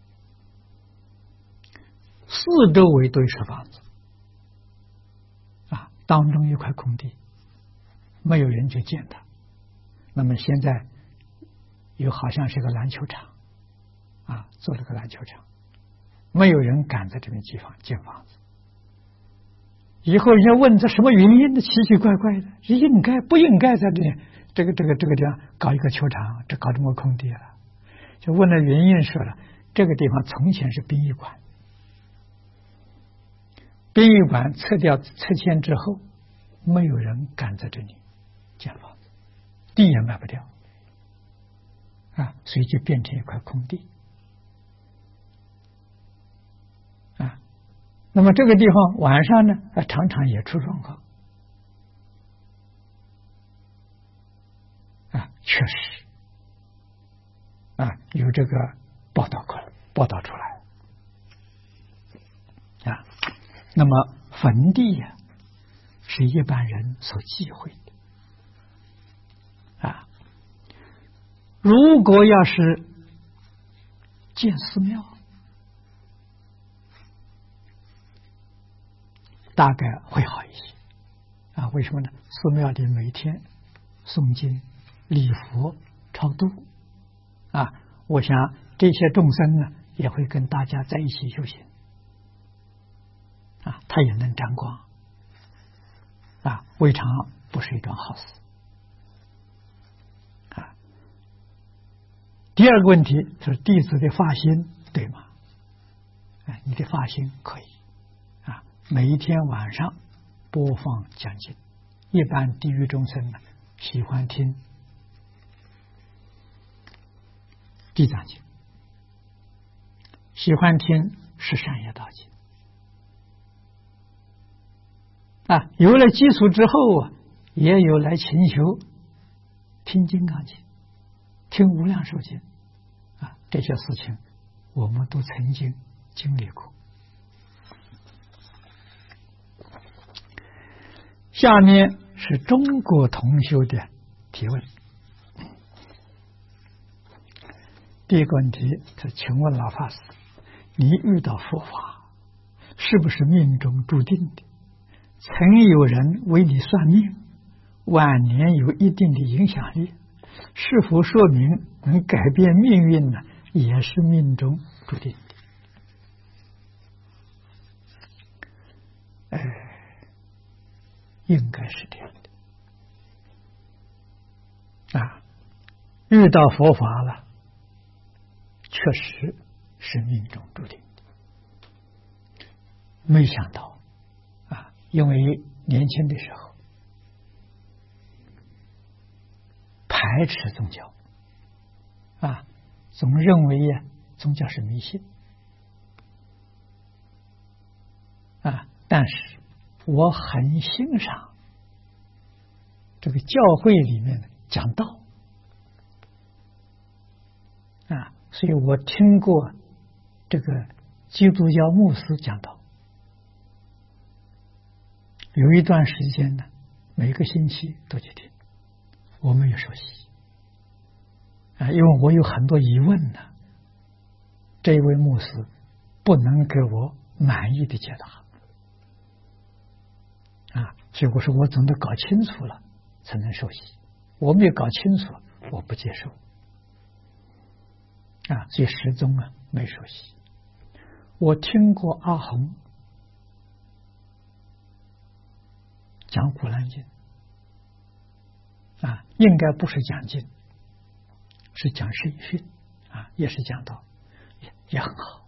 四周围都是房子啊，当中一块空地，没有人去建它。那么现在有好像是个篮球场啊，做了个篮球场，没有人敢在这边建房子。以后人家问这什么原因的，奇奇怪怪的，应该不应该在这个地方搞一个球场，这搞这么空地了？就问了原因，说了这个地方从前是殡仪馆，殡仪馆撤迁之后，没有人敢在这里建房子，地也卖不掉啊，所以就变成一块空地啊。那么这个地方晚上呢，常常也出状况啊，确实啊，有这个报道出来啊。那么坟地呀，是一般人所忌讳的啊。如果要是建寺庙，大概会好一些啊。为什么呢？寺庙里每天诵经、礼佛、超度啊，我想这些众生呢，也会跟大家在一起修行啊，他也能沾光啊，未尝不是一桩好事啊。第二个问题是弟子的发心对吗？你的发心可以啊，每一天晚上播放讲经，一般地狱众生呢喜欢听地藏经，喜欢听十善业道经啊，有了基础之后啊，也有来勤修听金刚经、听无量寿经啊，这些事情我们都曾经经历过。下面是中国同修的提问。第一个问题是：请问老法师，你遇到佛法是不是命中注定的？曾有人为你算命，晚年有一定的影响力， 是否说明能改变命运呢？也是命中注定的。应该是这样的遇到佛法了，确实是命中注定的。没想到因为年轻的时候排斥宗教总认为宗教是迷信但是我很欣赏这个教会里面的讲道所以我听过这个基督教牧师讲道，有一段时间呢，每个星期都去听，我没有熟悉因为我有很多疑问呢，这一位牧师不能给我满意的解答所以我说我总得搞清楚了才能受洗，我没有搞清楚我不接受所以始终没受洗。我听过阿洪讲古兰经应该不是讲经，是讲圣训也是讲道，也很好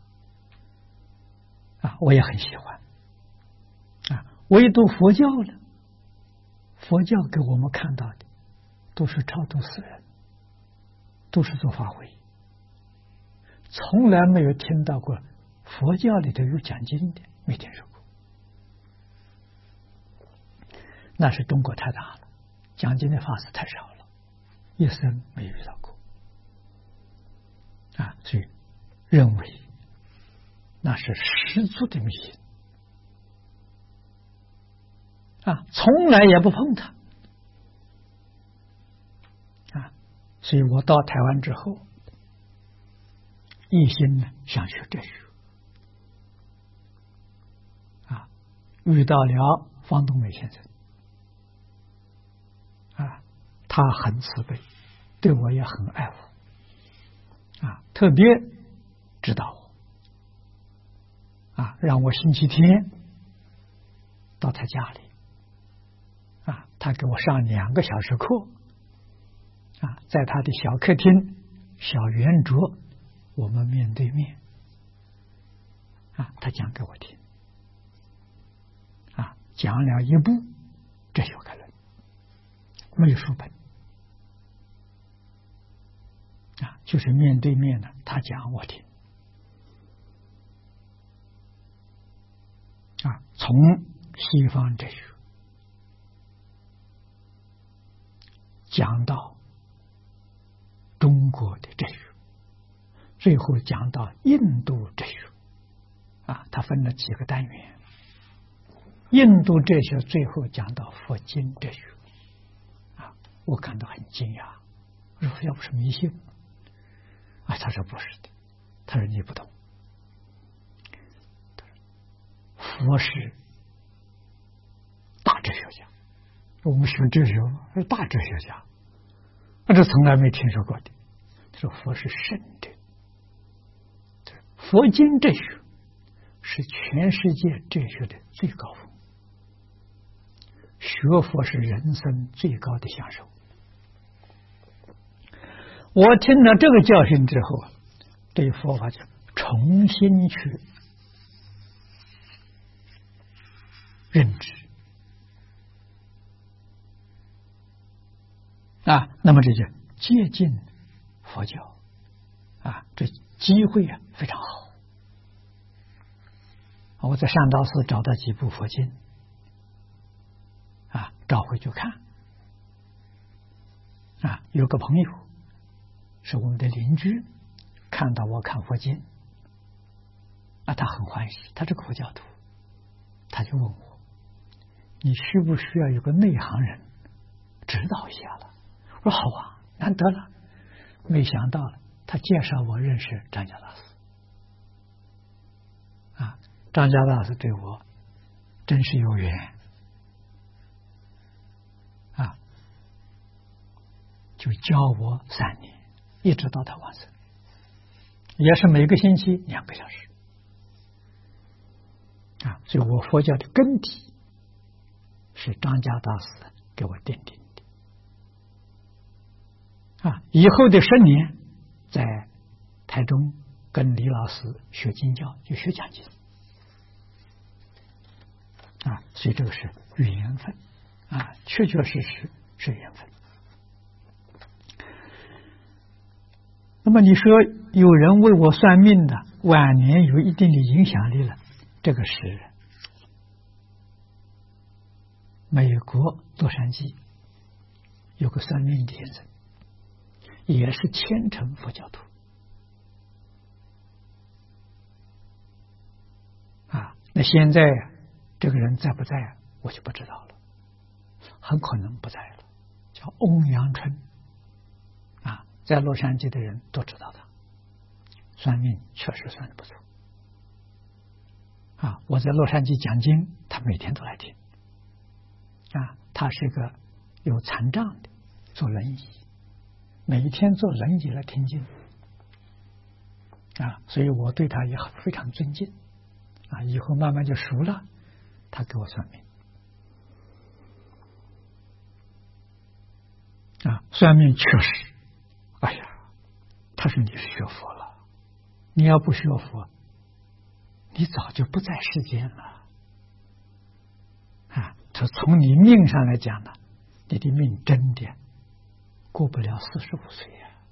我也很喜欢唯独佛教呢，佛教给我们看到的都是超度死人，都是做法会，从来没有听到过佛教里头有讲经的，没听说过。那是中国太大了，讲经的法师太少了，一生没遇到过所以认为那是十足的迷信从来也不碰它所以我到台湾之后，一心呢想学哲学遇到了方东美先生他很慈悲，对我也很爱我特别指导我让我星期天到他家里他给我上2个小时课在他的小客厅小圆桌，我们面对面他讲给我听讲了一部哲学概论，没有书本就是面对面的，他讲我听从西方哲学讲到中国的哲学，最后讲到印度哲学他分了几个单元，印度哲学最后讲到佛经哲学我感到很惊讶，我说要不是迷信他说不是的，他说你不懂，佛是大哲学家，我们学哲学是大哲学家，这从来没听说过的。他说佛是圣的，佛经哲学是全世界哲学的最高峰，学佛是人生最高的享受。我听了这个教训之后，对佛法就重新去认知那么这就接近佛教这机会非常好。我在善导寺找到几部佛经找回去看有个朋友是我们的邻居，看到我看佛经他很欢喜，他是个佛教徒，他就问我你需不需要有个内行人指导一下了？我说好难得了。没想到他介绍我认识张家大师张家大师对我真是有缘就教我3年，一直到他往生，也是每个星期2个小时啊。所以我佛教的根底是张家大师给我奠定的啊。以后的10年，在台中跟李老师学经教，就学讲经啊。所以这个是缘分啊，确确实实是缘分。那么你说有人为我算命的，晚年有一定的影响力了，这个是美国洛杉矶有个算命的先生，也是虔诚佛教徒啊。那现在这个人在不在我就不知道了，很可能不在了，叫翁阳春啊，在洛杉矶的人都知道他算命确实算得不错啊。我在洛杉矶讲经，他每天都来听啊。他是个有残障的，坐轮椅，每一天坐轮椅来听经啊，所以我对他也非常尊敬啊。以后慢慢就熟了，他给我算命啊。算命确实，哎呀，他说你是学佛了，你要不学佛，你早就不在世间了啊。他从你命上来讲呢，你的命真的过不了45岁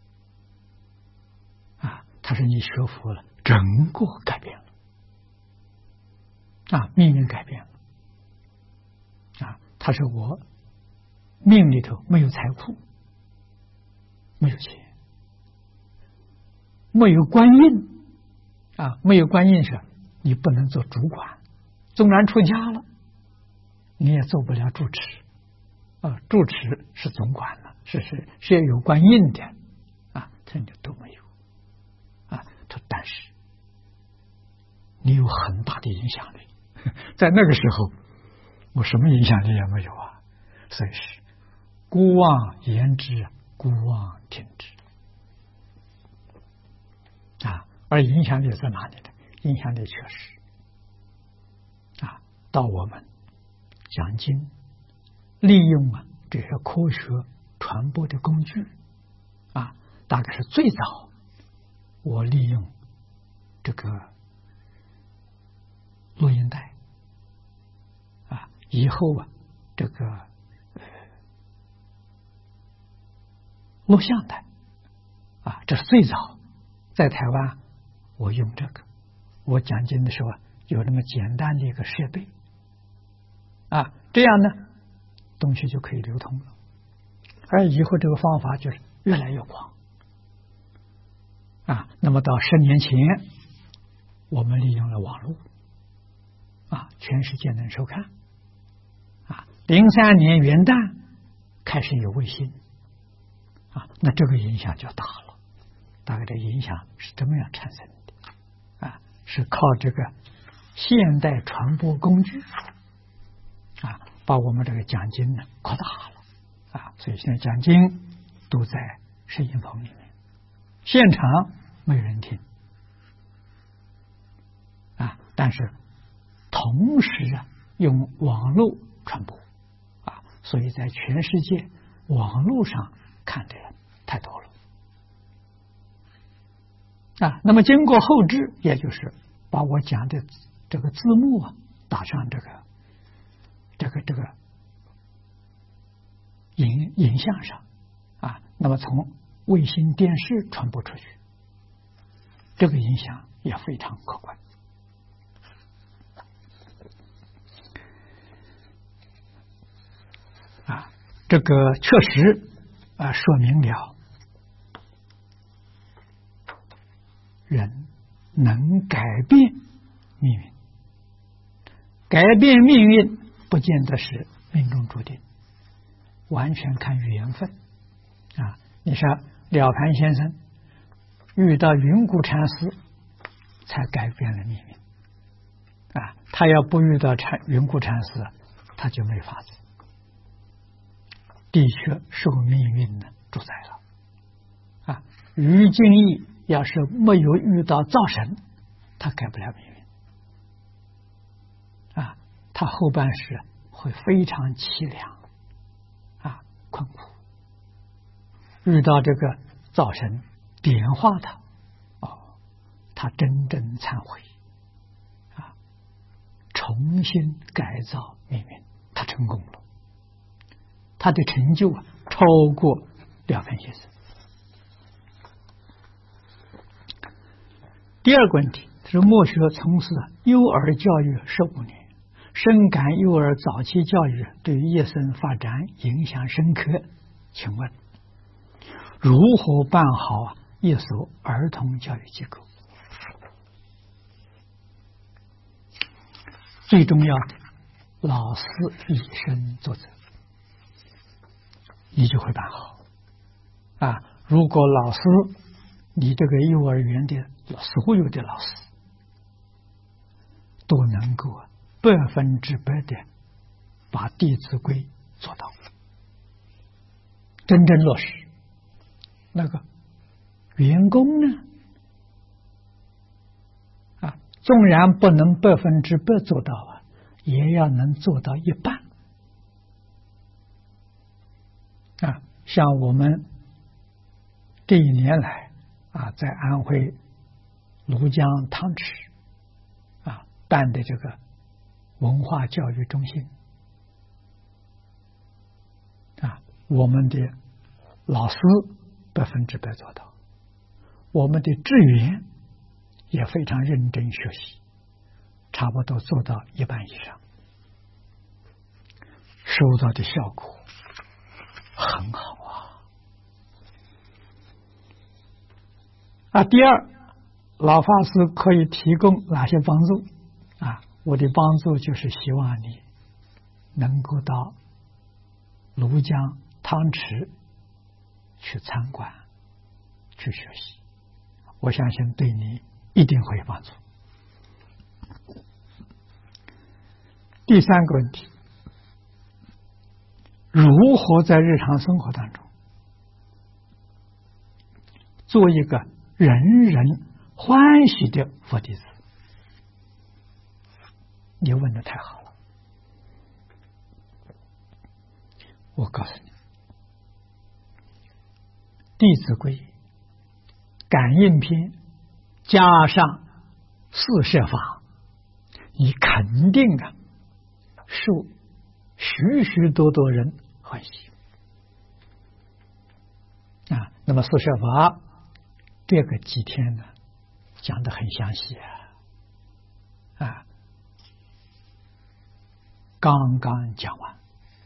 啊。他说你学佛了，整个改变了啊，命运改变了啊。他说我命里头没有财库，没有钱，没有官印啊，没有官印是你不能做主管，纵然出家了，你也做不了住持啊。住持是总管了，是要有官印的啊，这你都没有啊。他但是你有很大的影响力，在那个时候我什么影响力也没有啊。所以是孤妄言之，孤妄听之啊。而影响力在哪里呢？影响力确实啊，到我们讲经，利用这些科学传播的工具啊，大概是最早我利用这个录音带啊，以后这个录像带啊，这是最早在台湾我用这个，我讲经的时候有那么简单的一个设备啊，这样呢东西就可以流通了。而以后这个方法就是越来越广啊。那么到10年前，我们利用了网络啊，全世界能收看啊。03年元旦开始有卫星啊，那这个影响就大了。大概这影响是怎么样产生的啊？是靠这个现代传播工具啊，把我们这个讲经呢扩大了啊。所以现在讲经都在摄影棚里面，现场没人听啊，但是同时用网络传播啊，所以在全世界网络上看的人太多了啊。那么经过后置，也就是把我讲的这个字幕打上这个影像上啊，那么从卫星电视传播出去，这个影响也非常可观啊。这个确实说明了人能改变命运，改变命运不见得是命中注定，完全看缘分啊。你说了盘先生遇到云谷禅师才改变了命运啊，他要不遇到云谷禅师，他就没法子。的确受命运呢主宰了。于敬义要是没有遇到灶神，他改不了命运。他后半世会非常凄凉，困苦。遇到这个灶神点化他，他真正忏悔，重新改造命运，他成功了。他的成就超过廖凡先生。第二个问题是墨学从事幼儿教育15年，深感幼儿早期教育对一生发展影响深刻，请问如何办好一所儿童教育机构？最重要的，老师以身作则，你就会办好。如果老师，你这个幼儿园的所有的老师都能够100%的把《弟子规》做到，真正落实，那个员工呢，纵然不能100%做到也要能做到一半。像我们这一年来在安徽庐江汤池办的这个文化教育中心我们的老师100%做到，我们的职员也非常认真学习，差不多做到一半以上，收到的效果很好第二，老法师可以提供哪些帮助我的帮助就是希望你能够到庐江汤池去参观去学习，我相信对你一定会有帮助。第三个问题，如何在日常生活当中做一个人人欢喜的佛弟子？你问的太好了，我告诉你，《弟子规》感应篇加上四摄法，你肯定受许许多多人欢喜那么四摄法这个几天呢讲得很详细刚刚讲完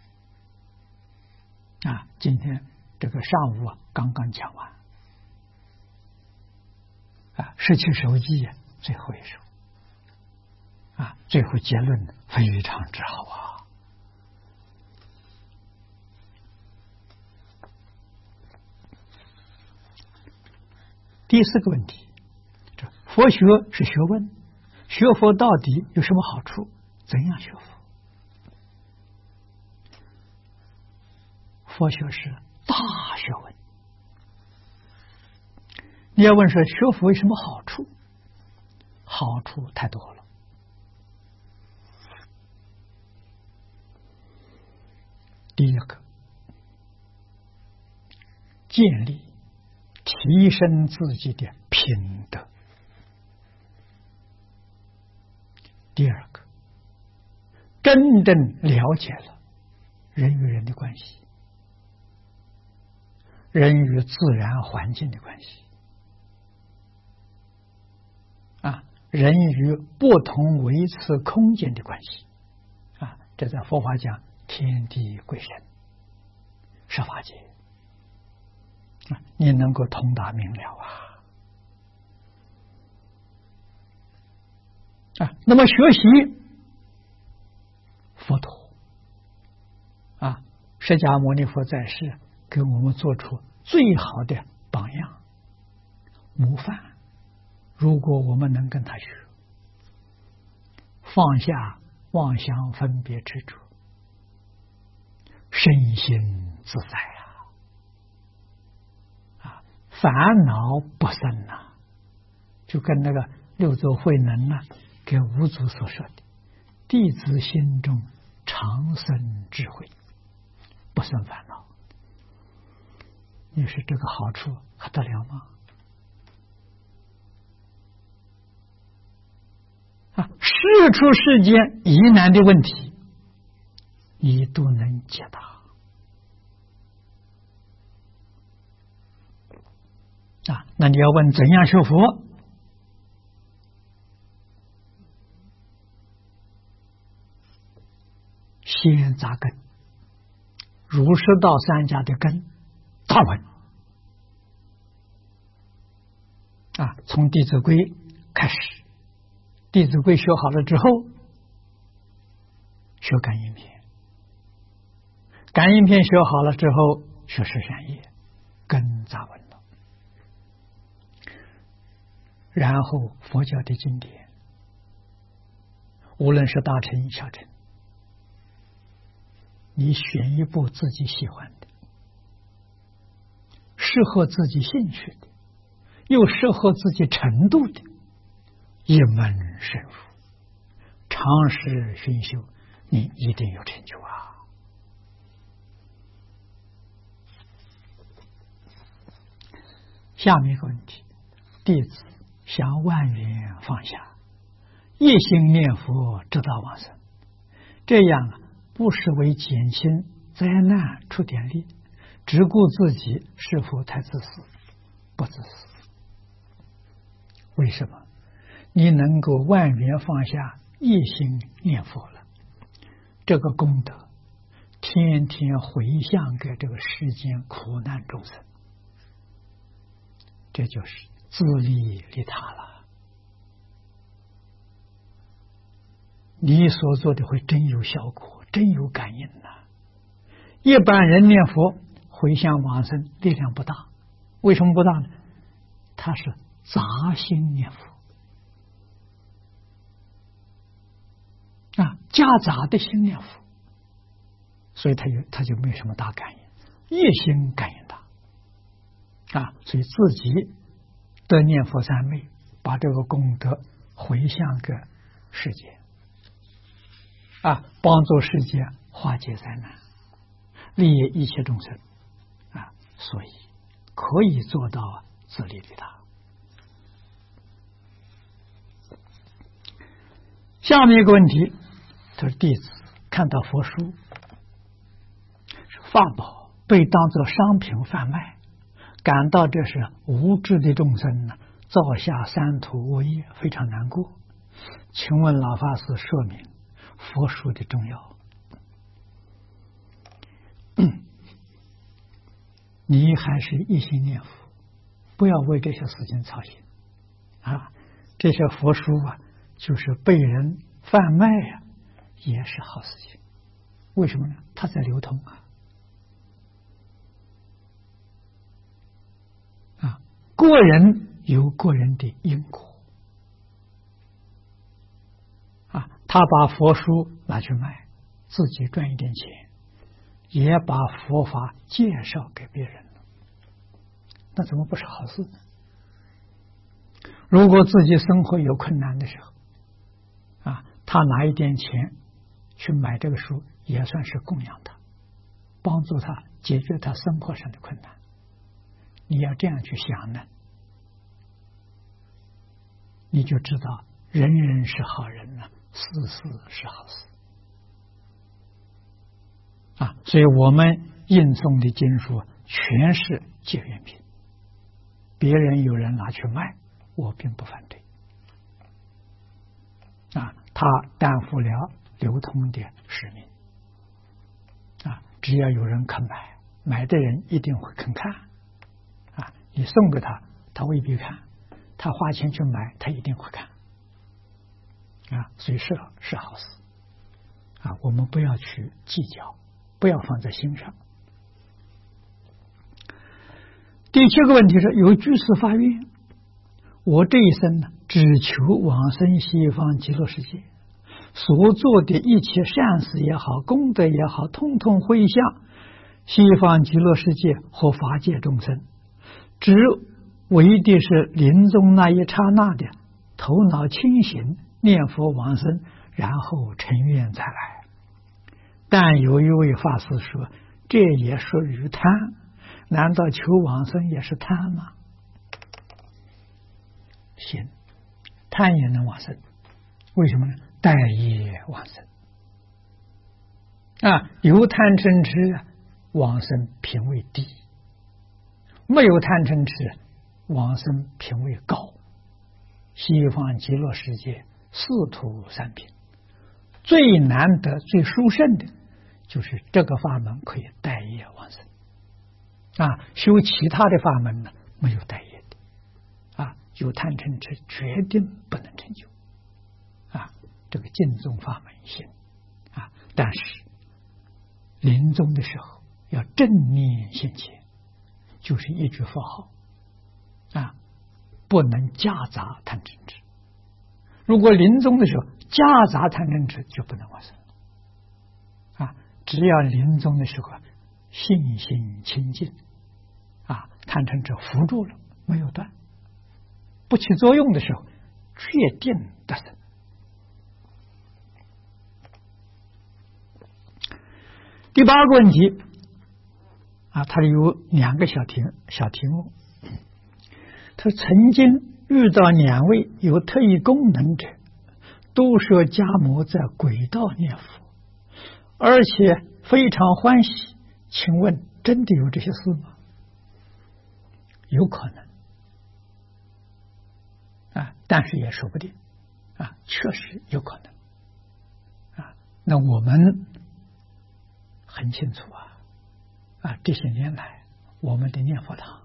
今天这个上午刚刚讲完17首记最后一首最后结论非常之好第四个问题，佛学是学问，学佛到底有什么好处？怎样学佛？佛学是大学问。你要问说学佛有什么好处？好处太多了。第一个，建立提升自己的品德。第二个，真正了解了人与人的关系，人与自然环境的关系人与不同维持空间的关系这在佛法讲天地贵人十法界你能够通达明了那么学习佛陀释迦牟尼佛在世给我们做出最好的榜样模范。如果我们能跟他学，放下妄想分别执着，身心自在烦恼不生呐，就跟那个六祖慧能呐，给五祖所说的弟子心中常生智慧，不生烦恼。你说这个好处还得了吗？世出世间疑难的问题，你都能解答。那你要问怎样学佛？先扎根，儒释道三家的根打稳。从《弟子规》开始，《弟子规》学好了之后，学感应篇，感应篇学好了之后，学十善业，根扎稳了。然后佛教的经典，无论是大乘小乘，你选一部自己喜欢的，适合自己兴趣的，又适合自己程度的，一门深入，长时熏修，你一定有成就啊！下面一个问题，弟子想万缘放下，一心念佛直到往生，这样不失为减轻灾难出点力，只顾自己是否太自私？不自私。为什么？你能够万缘放下，一心念佛了，这个功德天天回向给这个世间苦难众生，这就是自利利他了。你所做的会真有效果，真有感应呐！一般人念佛回向往生力量不大，为什么不大呢？他是杂心念佛夹杂的心念佛，所以他就没什么大感应，一心感应大所以自己的念佛三昧，把这个功德回向给世界帮助世界化解灾难，利益一切众生所以可以做到自利利他。下面一个问题，他说弟子看到佛书法宝被当作商品贩卖，感到这是无知的众生造下三途恶业，非常难过。请问老法师说明佛书的重要。你还是一心念佛，不要为这些事情操心这些佛书就是被人贩卖也是好事情。为什么呢？它在流通个人有个人的因果他把佛书拿去卖，自己赚一点钱，也把佛法介绍给别人了，那怎么不是好事呢？如果自己生活有困难的时候他拿一点钱去买这个书，也算是供养他，帮助他解决他生活上的困难。你要这样去想呢，你就知道人人是好人事事是好事所以我们印诵的经书全是结缘品，别人有人拿去卖，我并不反对他担负了流通的使命只要有人肯买，买的人一定会肯看你送给他，他未必看，他花钱去买，他一定会看所以是好事我们不要去计较，不要放在心上。第7个问题是，有居士发愿，我这一生只求往生西方极乐世界，所做的一切善事也好，功德也好，通通回向西方极乐世界和法界众生， 只为的是临终那一刹那的头脑清醒，念佛往生，然后成愿再来。但有一位法师说，这也属于贪，难道求往生也是贪吗？行，贪也能往生，为什么呢？待业往生有贪嗔痴，往生品位低；没有贪嗔痴，往生品位高。西方极乐世界四土三品，最难得、最殊胜的，就是这个法门可以待业往生。修其他的法门呢，没有待业的，有贪嗔痴，决定不能成就。这个净宗法门行，但是临终的时候要正念现前，就是一句佛号，不能夹杂贪嗔痴。如果临终的时候夹杂贪嗔痴，就不能往生。只要临终的时候信心清净，贪嗔痴扶住了，没有断，不起作用的时候，确定得生。第八个问题它有两个小题目。他曾经遇到两位有特异功能者，都说家母在轨道念佛，而且非常欢喜。请问真的有这些事吗？有可能但是也说不定确实有可能那我们很清楚这些年来我们的念佛堂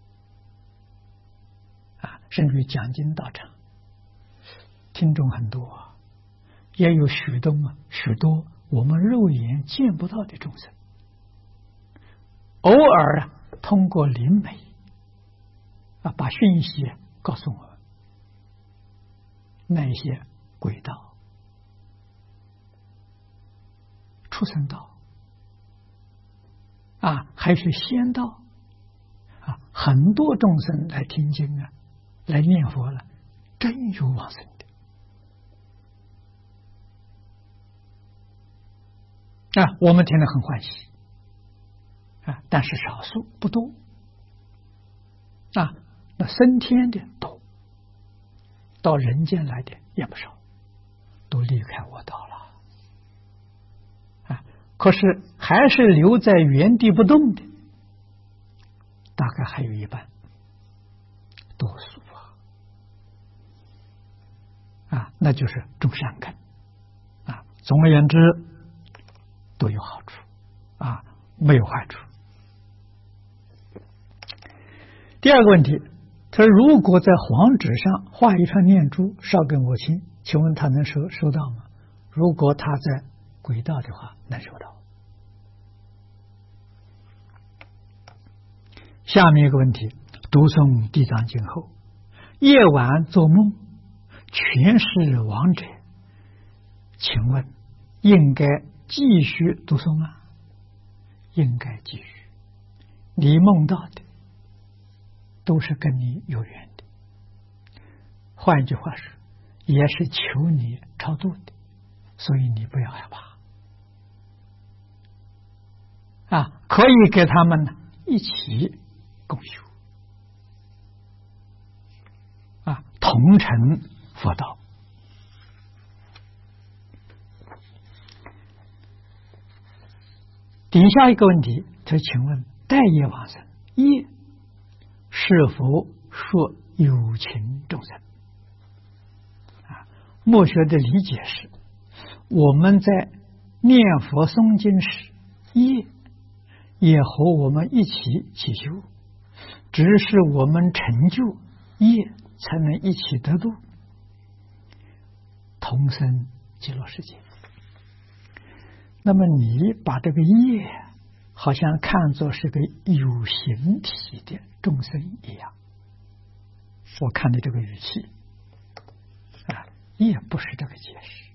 甚至于讲经道场听众很多也有许多我们肉眼见不到的众生，偶尔通过灵媒把讯息告诉我们，那些鬼道、畜生道还是仙道很多众生来听经来念佛了，真有往生的我们听得很欢喜但是少数不多那升天的多，到人间来的也不少，都离开我道了可是还是留在原地不动的，大概还有一半，多数那就是种善根总而言之都有好处没有坏处。第二个问题，他说如果在黄纸上画一串念珠烧给母亲，请问他能收到吗？如果他在轨道的话，能收到。下面一个问题，读诵地藏经后，夜晚做梦全是亡者，请问应该继续读诵吗？应该继续。你梦到的都是跟你有缘的，换一句话说，也是求你超度的，所以你不要害怕可以给他们一起共修同成佛道。底下一个问题，他请问待业往生，业是否说有情众生默学的理解是，我们在念佛诵经时，业也和我们一起起修，只是我们成就业才能一起得度，同生极乐世界。那么你把这个业好像看作是个有形体的众生一样，我看的这个语气也不是这个解释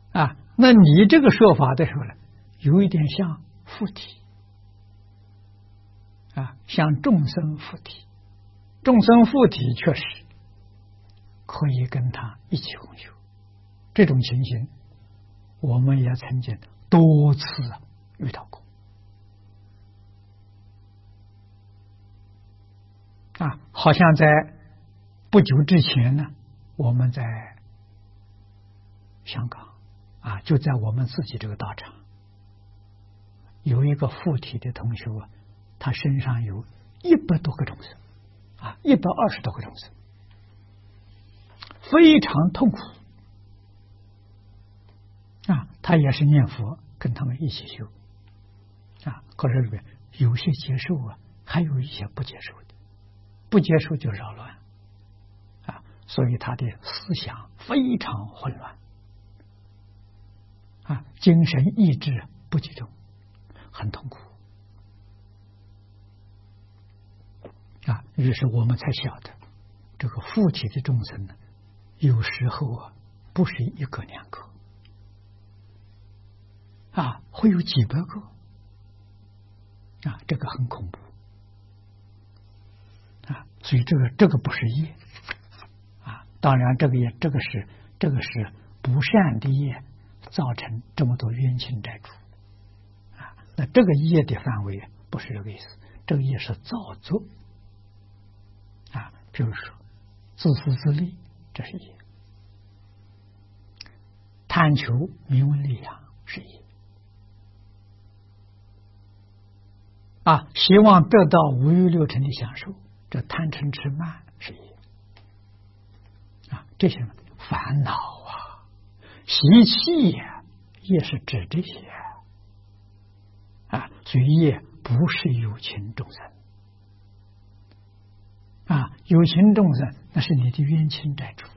那你这个说法的时候呢，有一点像附体向众生附体，众生附体确实可以跟他一起共修。这种情形，我们也曾经多次遇到过。好像在不久之前呢，我们在香港就在我们自己这个道场，有一个附体的同修他身上有100多个众生120多个众生，非常痛苦他也是念佛跟他们一起修可是里面有些接受还有一些不接受的，不接受就扰乱所以他的思想非常混乱精神意志不集中，很痛苦于是我们才晓得这个附体的众生呢，有时候不是1个2个会有几百个这个很恐怖所以这个不是业当然这个是不善的业造成这么多冤亲债主那这个业的范围不是这个意思，这个业是造作比如说自私自利，这是业；贪求名闻利养是业希望得到5欲6尘的享受，这贪嗔痴慢是业这些烦恼习气也是指这些所以业不是有情众生有情众生那是你的冤亲债主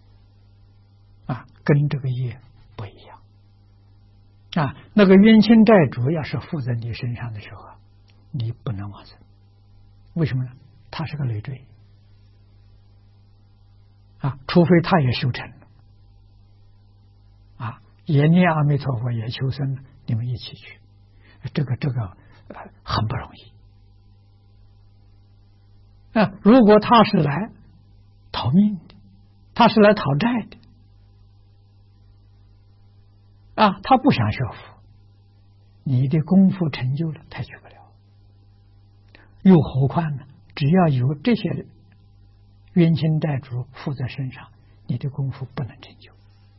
跟这个业不一样那个冤亲债主要是附在你身上的时候你不能往生，为什么呢？他是个累赘除非他也修成了也念阿弥陀佛也求生了，你们一起去，这个很不容易如果他是来逃命的，他是来讨债的他不想学佛，你的功夫成就了他去不了，又何况呢？只要有这些冤亲债主附在身上，你的功夫不能成就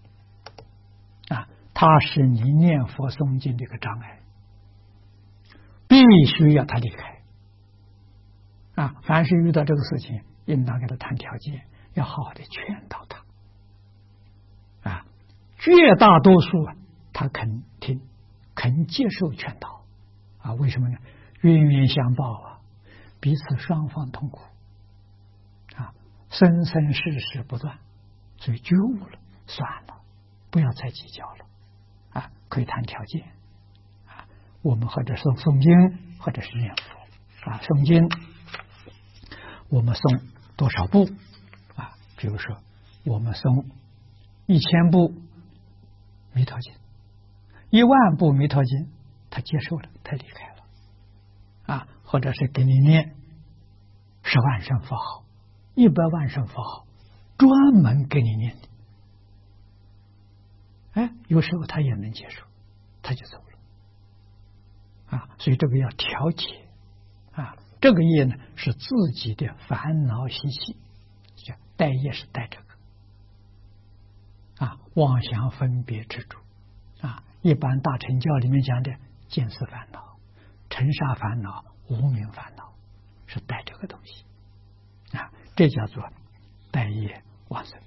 他是你念佛诵经的一个障碍，必须要他离开凡是遇到这个事情，应当给他谈条件，要好好的劝导他绝大多数他肯听，肯接受劝导为什么呢？冤冤相报彼此双方痛苦生生世世不断，所以觉悟了，算了，不要再计较了可以谈条件我们或者诵经，或者是念佛诵经我们诵多少部比如说我们诵1000部弥陀经，10000部弥陀经，他接受了，他离开了或者是给你念10万声佛号，100万声佛号，专门给你念的有时候他也能接受，他就走了所以这个要调节这个业呢是自己的烦恼习气，带业是带这个妄想分别执着一般大乘教里面讲的见思烦恼、尘沙烦恼、无明烦恼是带这个东西这叫做带业往生。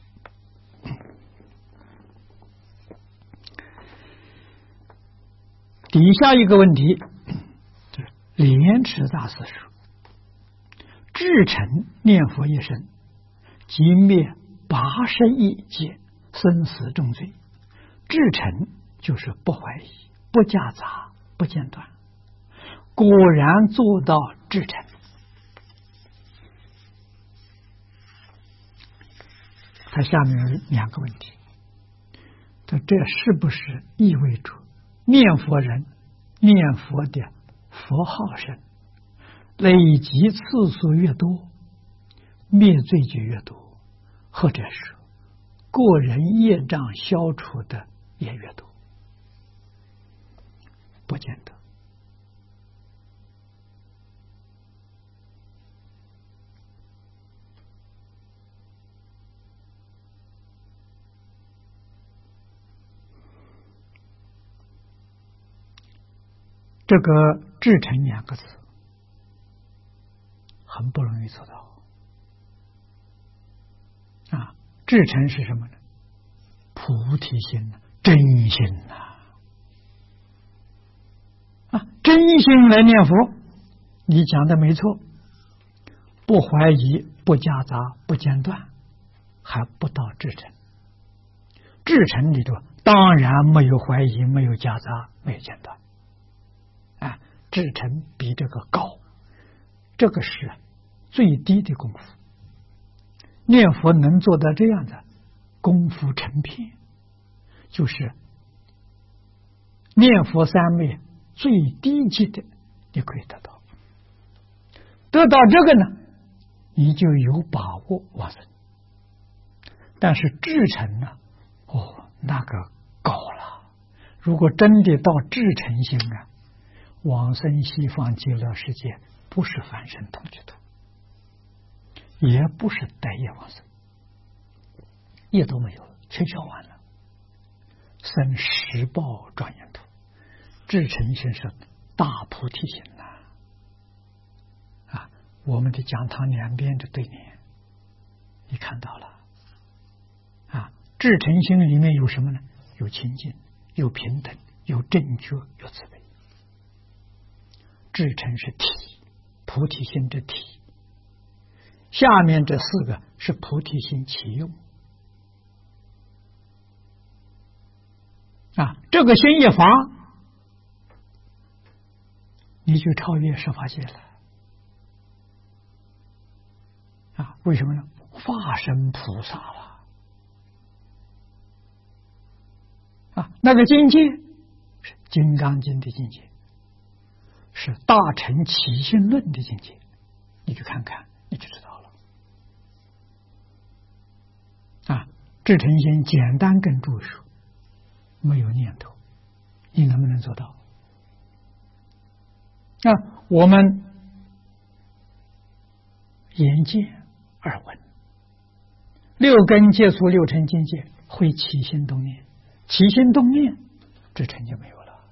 底下一个问题，莲池大师说：至诚念佛一生，即灭80亿劫生死重罪。至诚就是不怀疑、不夹杂、不间断，果然做到至诚。他下面有2个问题，这是不是意味着念佛人念佛的佛号声累积次数越多，灭罪就越多，或者是个人业障消除的也越多，不见得。这个至诚两个字很不容易做到啊！至诚是什么呢？菩提心，真心真心来念佛。你讲的没错，不怀疑，不夹杂，不间断，还不到至诚。至诚里头当然没有怀疑，没有夹杂，没有间断。至诚比这个高，这个是最低的功夫。念佛能做到这样的功夫成片，就是念佛三昧最低级的，你可以得到。得到这个呢，你就有把握往生。但是至诚呢，那个高了。如果真的到至诚心啊，往生西方极乐世界，不是凡圣同居土，也不是待业往生，业都没有了，全消完了，生十报庄严土。至诚心是大菩提心我们的讲堂两边的对联，你看到了至诚心里面有什么呢？有清净，有平等，有正觉，有慈悲。至诚是体，菩提心之体。下面这四个是菩提心起用这个心一发，你就超越十法界了为什么呢？化身菩萨了那个境界是《金刚经》的境界，是大乘起信论的境界，你去看看，你就知道了至诚心简单跟注释，没有念头，你能不能做到？我们眼见耳闻六根接触六尘境界，会起心动念，起心动念至诚就没有了。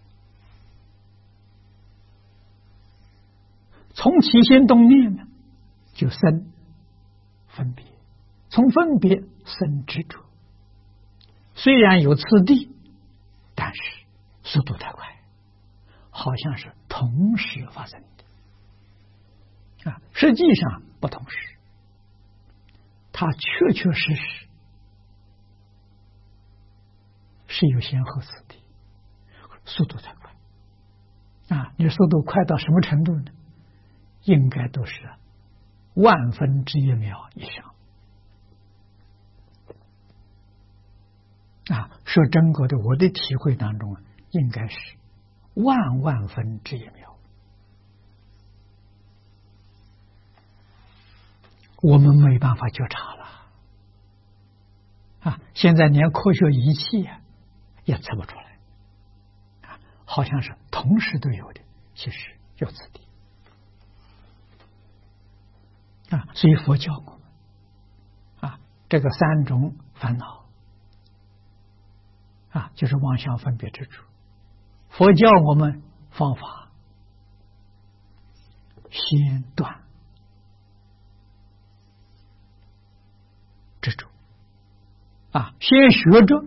从起心动念呢，就生分别，从分别生执着。虽然有次第，但是速度太快，好像是同时发生的实际上不同时，它确确实实是有先后次第，速度太快你速度快到什么程度呢？应该都是万分之一秒以上说真格的，我的体会当中应该是万分之一秒。我们没办法觉察了现在连科学仪器也测不出来好像是同时都有的，其实有次第所以佛教我们这个三种烦恼就是妄想分别执着。佛教我们方法先断执着先学着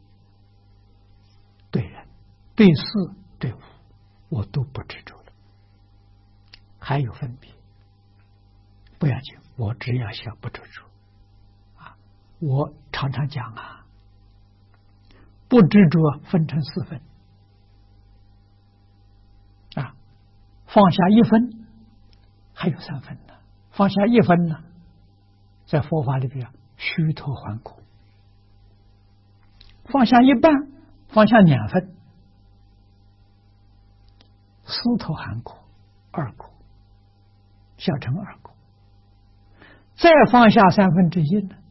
对人对事对物我都不执着了，还有分别不要紧，我只要学不执着我常常讲不执着分成四分放下一分还有三分呢。放下一分呢，在佛法里边虚脱还苦；放下一半，放下2分，思脱含苦，二苦。 小乘2果，再放下1/3呢，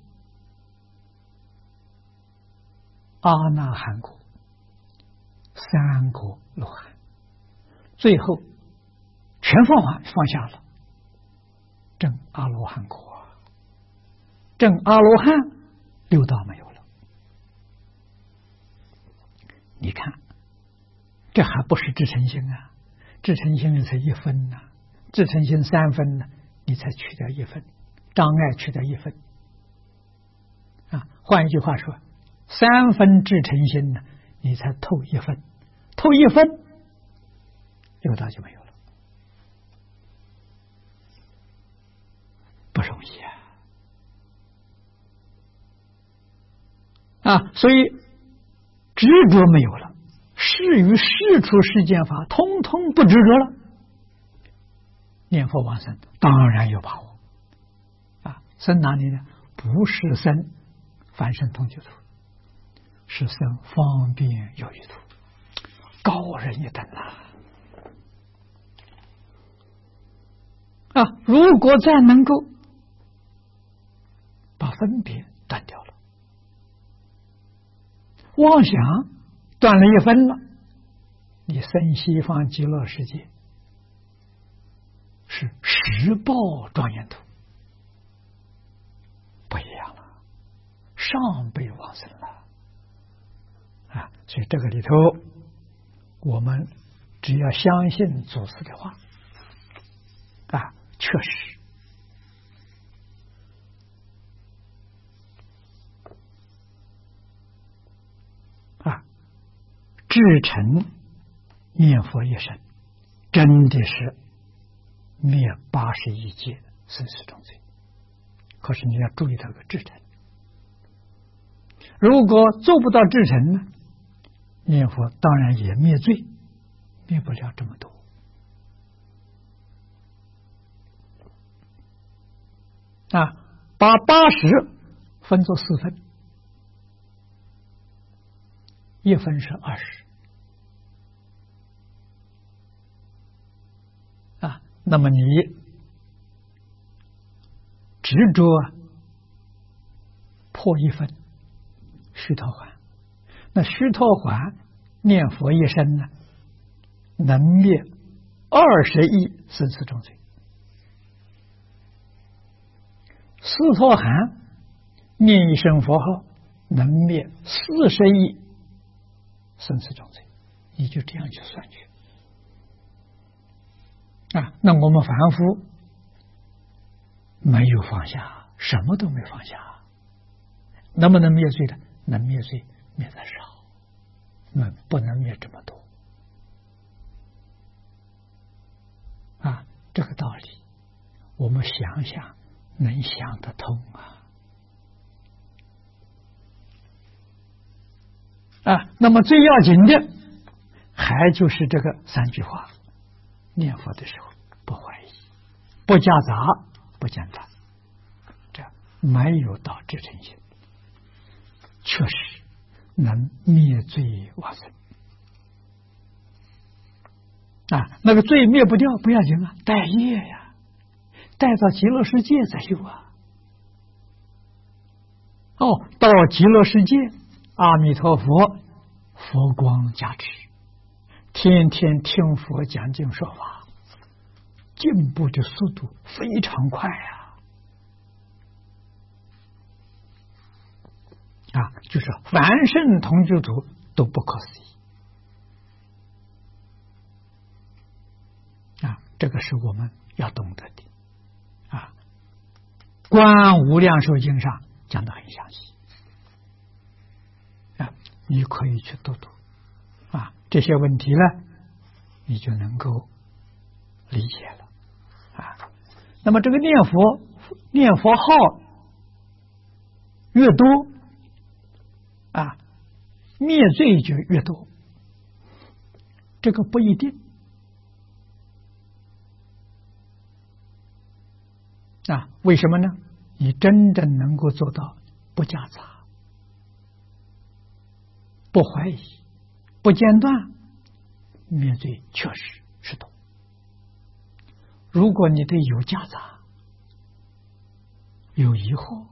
阿那含果，3果罗汉，最后全放下了，证阿罗汉果，证阿罗汉6道没有了。你看，这还不是至诚心啊！至诚心你才1分呢，至诚心3分呢，你才去掉1分，障碍去掉1分啊。换一句话说，3分至诚心呢，你才透1分，透1分6道就没有了，不容易啊！所以执着没有了，事与事出世间法通通不执着了，念佛往生当然有把握啊！生哪里呢？不是生凡圣同居土，是生方便有余土，高人一等啊！如果再能够把分别断掉了，妄想断了1分了，你生西方极乐世界是十报庄严土，不一样了，上辈往生了啊！所以这个里头，我们只要相信祖师的话啊，确实啊，至诚念佛一生，真的是灭81劫生死重罪。可是你要注意这个至诚，如果做不到至诚呢，念佛当然也灭罪，灭不了这么多啊。把80分作4分，1分是20啊。那么你执着破1分，须陀洹，那须陀洹念佛一生呢，能灭20亿生死重罪。斯陀含念一声佛号，能灭40亿生死重罪，你就这样去算去啊。那我们凡夫没有放下，什么都没放下，能不能灭罪的？能灭罪，灭得少，不能灭这么多啊。这个道理我们想想能想得通啊！那么最要紧的还就是这个3句话，念佛的时候不怀疑，不夹杂，不间断，这没有到至诚心，确实能灭罪往生啊！那个罪灭不掉不要紧啊，带业呀，带到极乐世界才有啊。哦，到极乐世界，阿弥陀佛佛光加持，天天听佛讲经说法，进步的速度非常快啊！就是凡圣同居土都不可思议啊！这个是我们要懂得的啊。观无量寿经上讲得很详细啊，你可以去读读啊，这些问题呢，你就能够理解了啊。那么这个念佛号越多啊，灭罪就越多，这个不一定啊。为什么呢？你真正能够做到不夹杂，不怀疑，不间断，灭罪确实是多。 如果你对有夹杂、有疑惑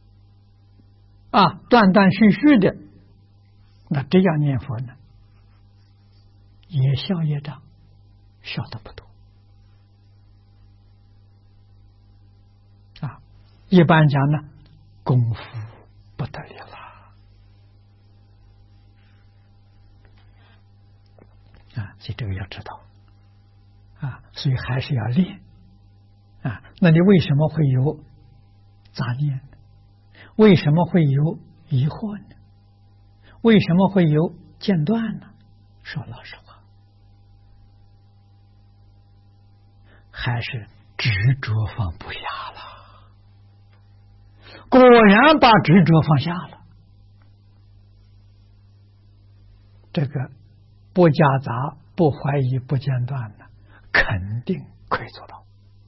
断断续续的，那这样念佛呢，也消业障，消得不多一般讲呢，功夫不得了所以这个要知道所以还是要练那你为什么会有杂念呢？为什么会有疑惑呢？为什么会有间断呢？说老实话，还是执着放不下了。果然把执着放下了，这个不夹杂、不怀疑、不间断呢，肯定可以做到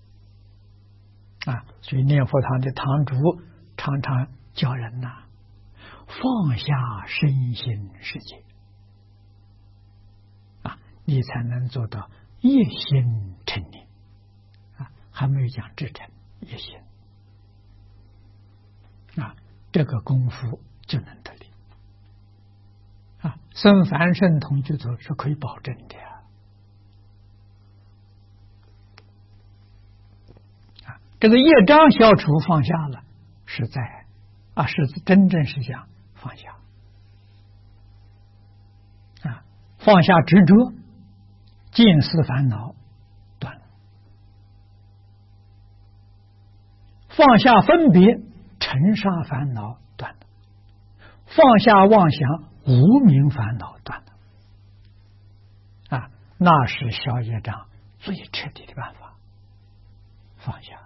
所以念佛堂的堂主常常教人放下身心世界你才能做到业心成念还没有讲至诚业心这个功夫就能得力僧凡圣同居土是可以保证的这个业障消除放下了，是在是真正是讲放下放下执着，见思烦恼断了，放下分别尘沙烦恼断了，放下妄想无明烦恼断了那是消业障最彻底的办法，放下。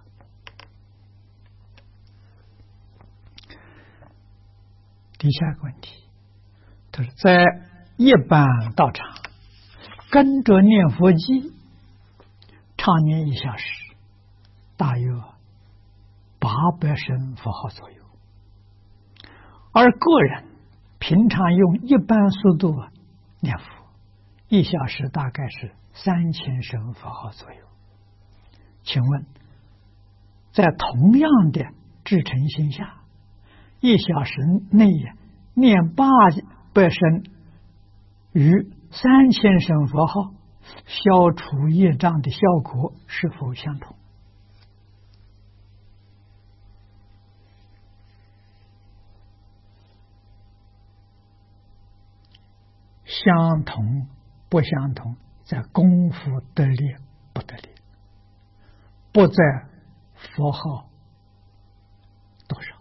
第下一个问题，他说在一般道场跟着念佛机常念1小时，大约800声佛号左右，而个人平常用一般速度念佛，1小时大概是3000声佛号左右。请问在同样的至诚心下，1小时内念800声与3000声佛号消除业障的效果是否相同？相同不相同，在功夫得力不得力，不在佛号多少。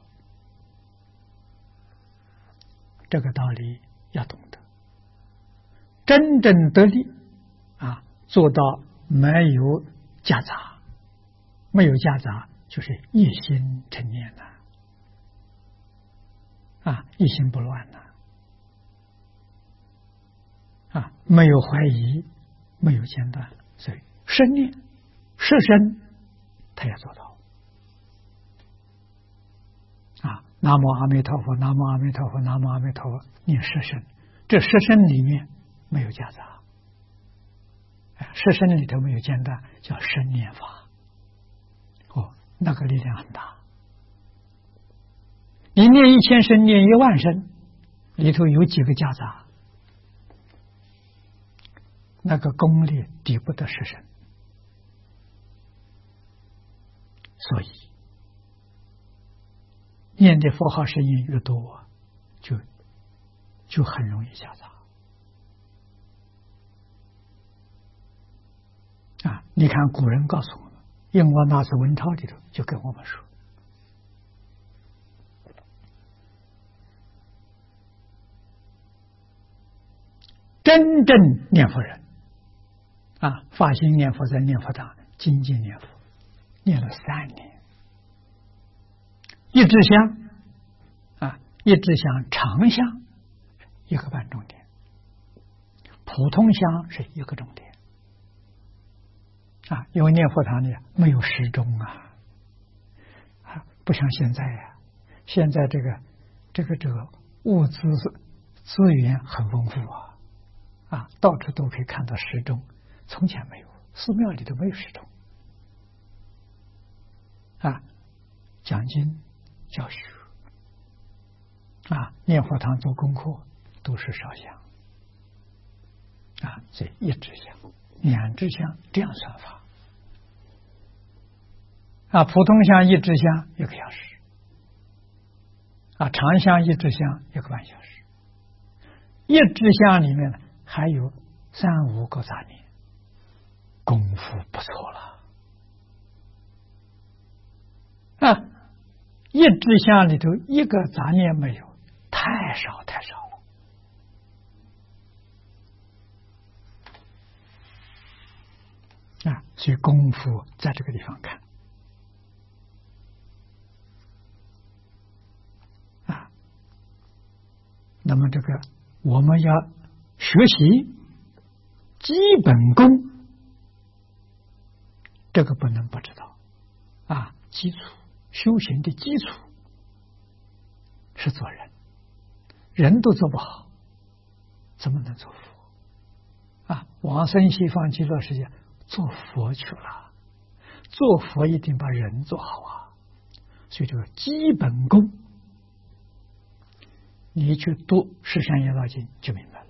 这个道理要懂得，真正得力做到没有夹杂，没有夹杂就是一心成念一心不乱没有怀疑，没有间断，所以生念摄身他也做到南无阿弥陀佛，南无阿弥陀佛，南无阿弥陀佛，念摄身，这摄身里面没有夹杂，摄身里头没有间断，叫生念法那个力量很大。你念1000声，念10000声，里头有几个夹杂，那个功力抵不得摄身。所以念的佛号声音越多，就很容易夹杂你看古人告诉我们，印光大师文钞里头就跟我们说，真正念佛人发心念佛，在念佛堂精进念佛，念了3年，一支香一支香长香1个半钟点，普通香是1个钟点因为念佛堂里没有时钟不像现在现在这个物资资源很丰富到处都可以看到时钟，从前没有，寺庙里头没有时钟讲经教学念佛堂做功课都是烧香所以一支香、两支香这样算法普通香一支香1个小时长香一支香1个半小时，一支香里面还有3、5个杂念，功夫不错了一支香里头1个杂念没有，太少太少了所以功夫在这个地方看那么这个我们要学习基本功，这个不能不知道基础修行的基础是做人，人都做不好，怎么能做佛往生西方极乐世界做佛去了，做佛一定把人做好所以这个基本功你去读《十善业道经》就明白了。《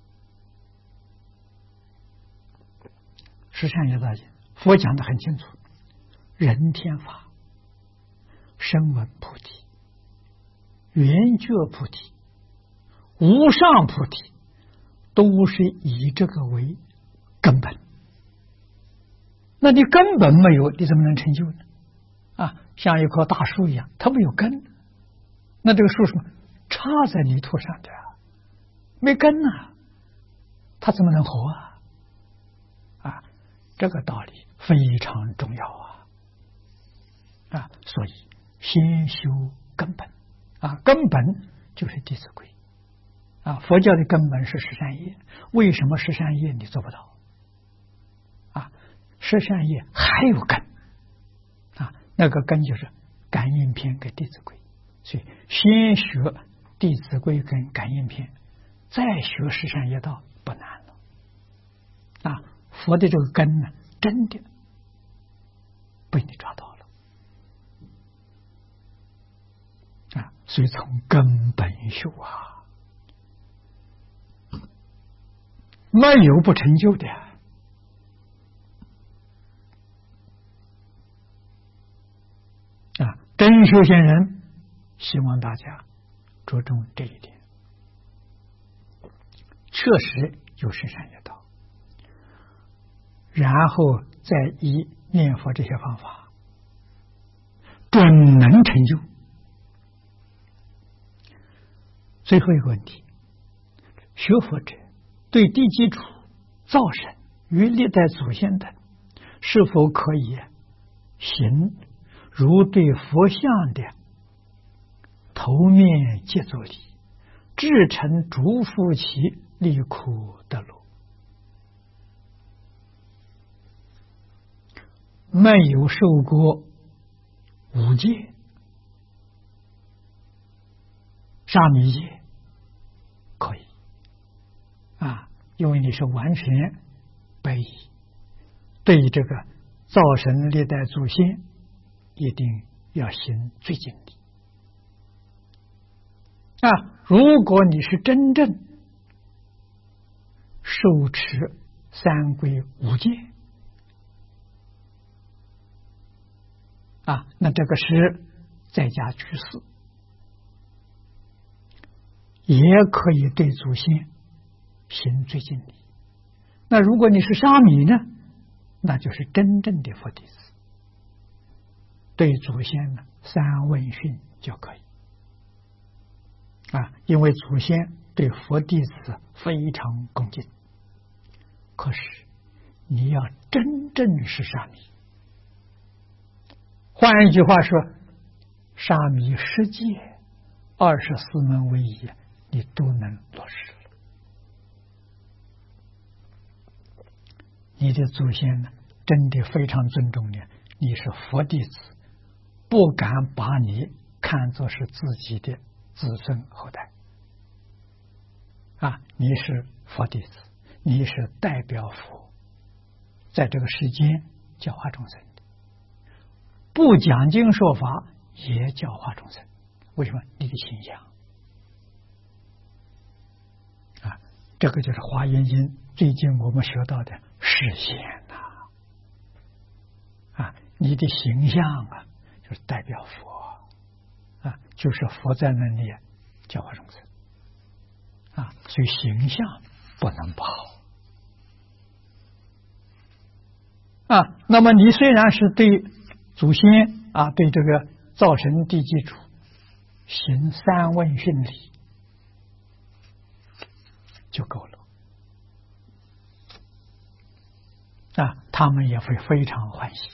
十善业道经》佛讲得很清楚，人天法、声闻菩提、圆觉菩提、无上菩提，都是以这个为根本。那你根本没有，你怎么能成就呢？像一棵大树一样，它没有根，那这个树什么？插在泥土上的没根它怎么能活这个道理非常重要所以先修根本根本就是《弟子规》佛教的根本是十善业，为什么十善业你做不到十善业还有根那个根就是感应篇跟《弟子规》，所以先学弟子规跟感应篇，再学十善业道不难了佛的这个根呢，真的被你抓到了所以从根本修没有不成就的真修行人希望大家着重这一点，确实有十善业道，然后再以念佛这些方法准能成就。最后一个问题，学佛者对地基础、造神与历代祖先等是否可以行如对佛像的头面皆作礼，至诚嘱咐其离苦得乐？没有受过五戒、沙弥戒可以因为你是完全背依，对于这个造神历代祖先一定要行最敬礼如果你是真正受持三皈五戒那这个是在家居士，也可以对祖先行最敬礼。那如果你是沙弥呢，那就是真正的佛弟子，对祖先呢三问讯就可以因为祖先对佛弟子非常恭敬。可是你要真正是沙弥，换一句话说，沙弥10戒24门唯一你都能落实了，你的祖先呢真的非常尊重你，你是佛弟子，不敢把你看作是自己的子孙后代你是佛弟子，你是代表佛在这个世间教化众生的，不讲经说法也教化众生。为什么？你的形象啊，这个就是《华严经》最近我们学到的示现呐啊，你的形象啊，就是代表佛啊，就是佛在那里教化众生啊，所以形象不能不好啊。那么你虽然是对祖先啊，对这个造成地基主行三问训礼就够了啊，他们也会非常欢喜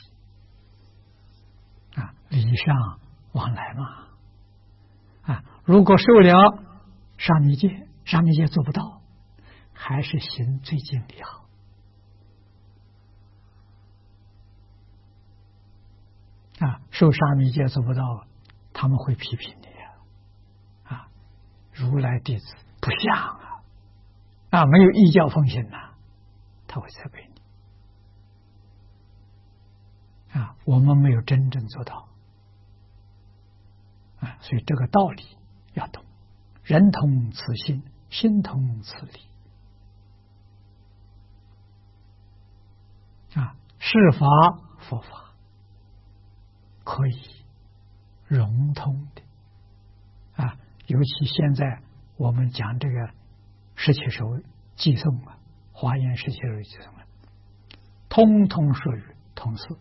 啊，礼尚往来嘛啊。如果受了沙弥戒，沙弥戒做不到，还是行最敬礼好啊。受沙弥戒做不到，他们会批评你啊，如来弟子不像啊，没有依教奉行呐，他会责备你啊。我们没有真正做到啊，所以这个道理要懂，人同此心，心同此理啊，是法佛法可以融通的啊。尤其现在我们讲这个十七首偈颂啊，华严十七首偈颂啊，通通属于同事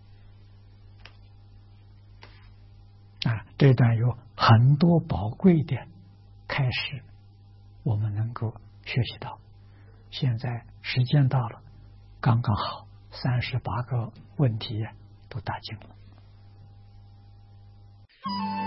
啊。这段有很多宝贵的开始，我们能够学习到。现在时间到了，刚刚好38个问题都答尽了。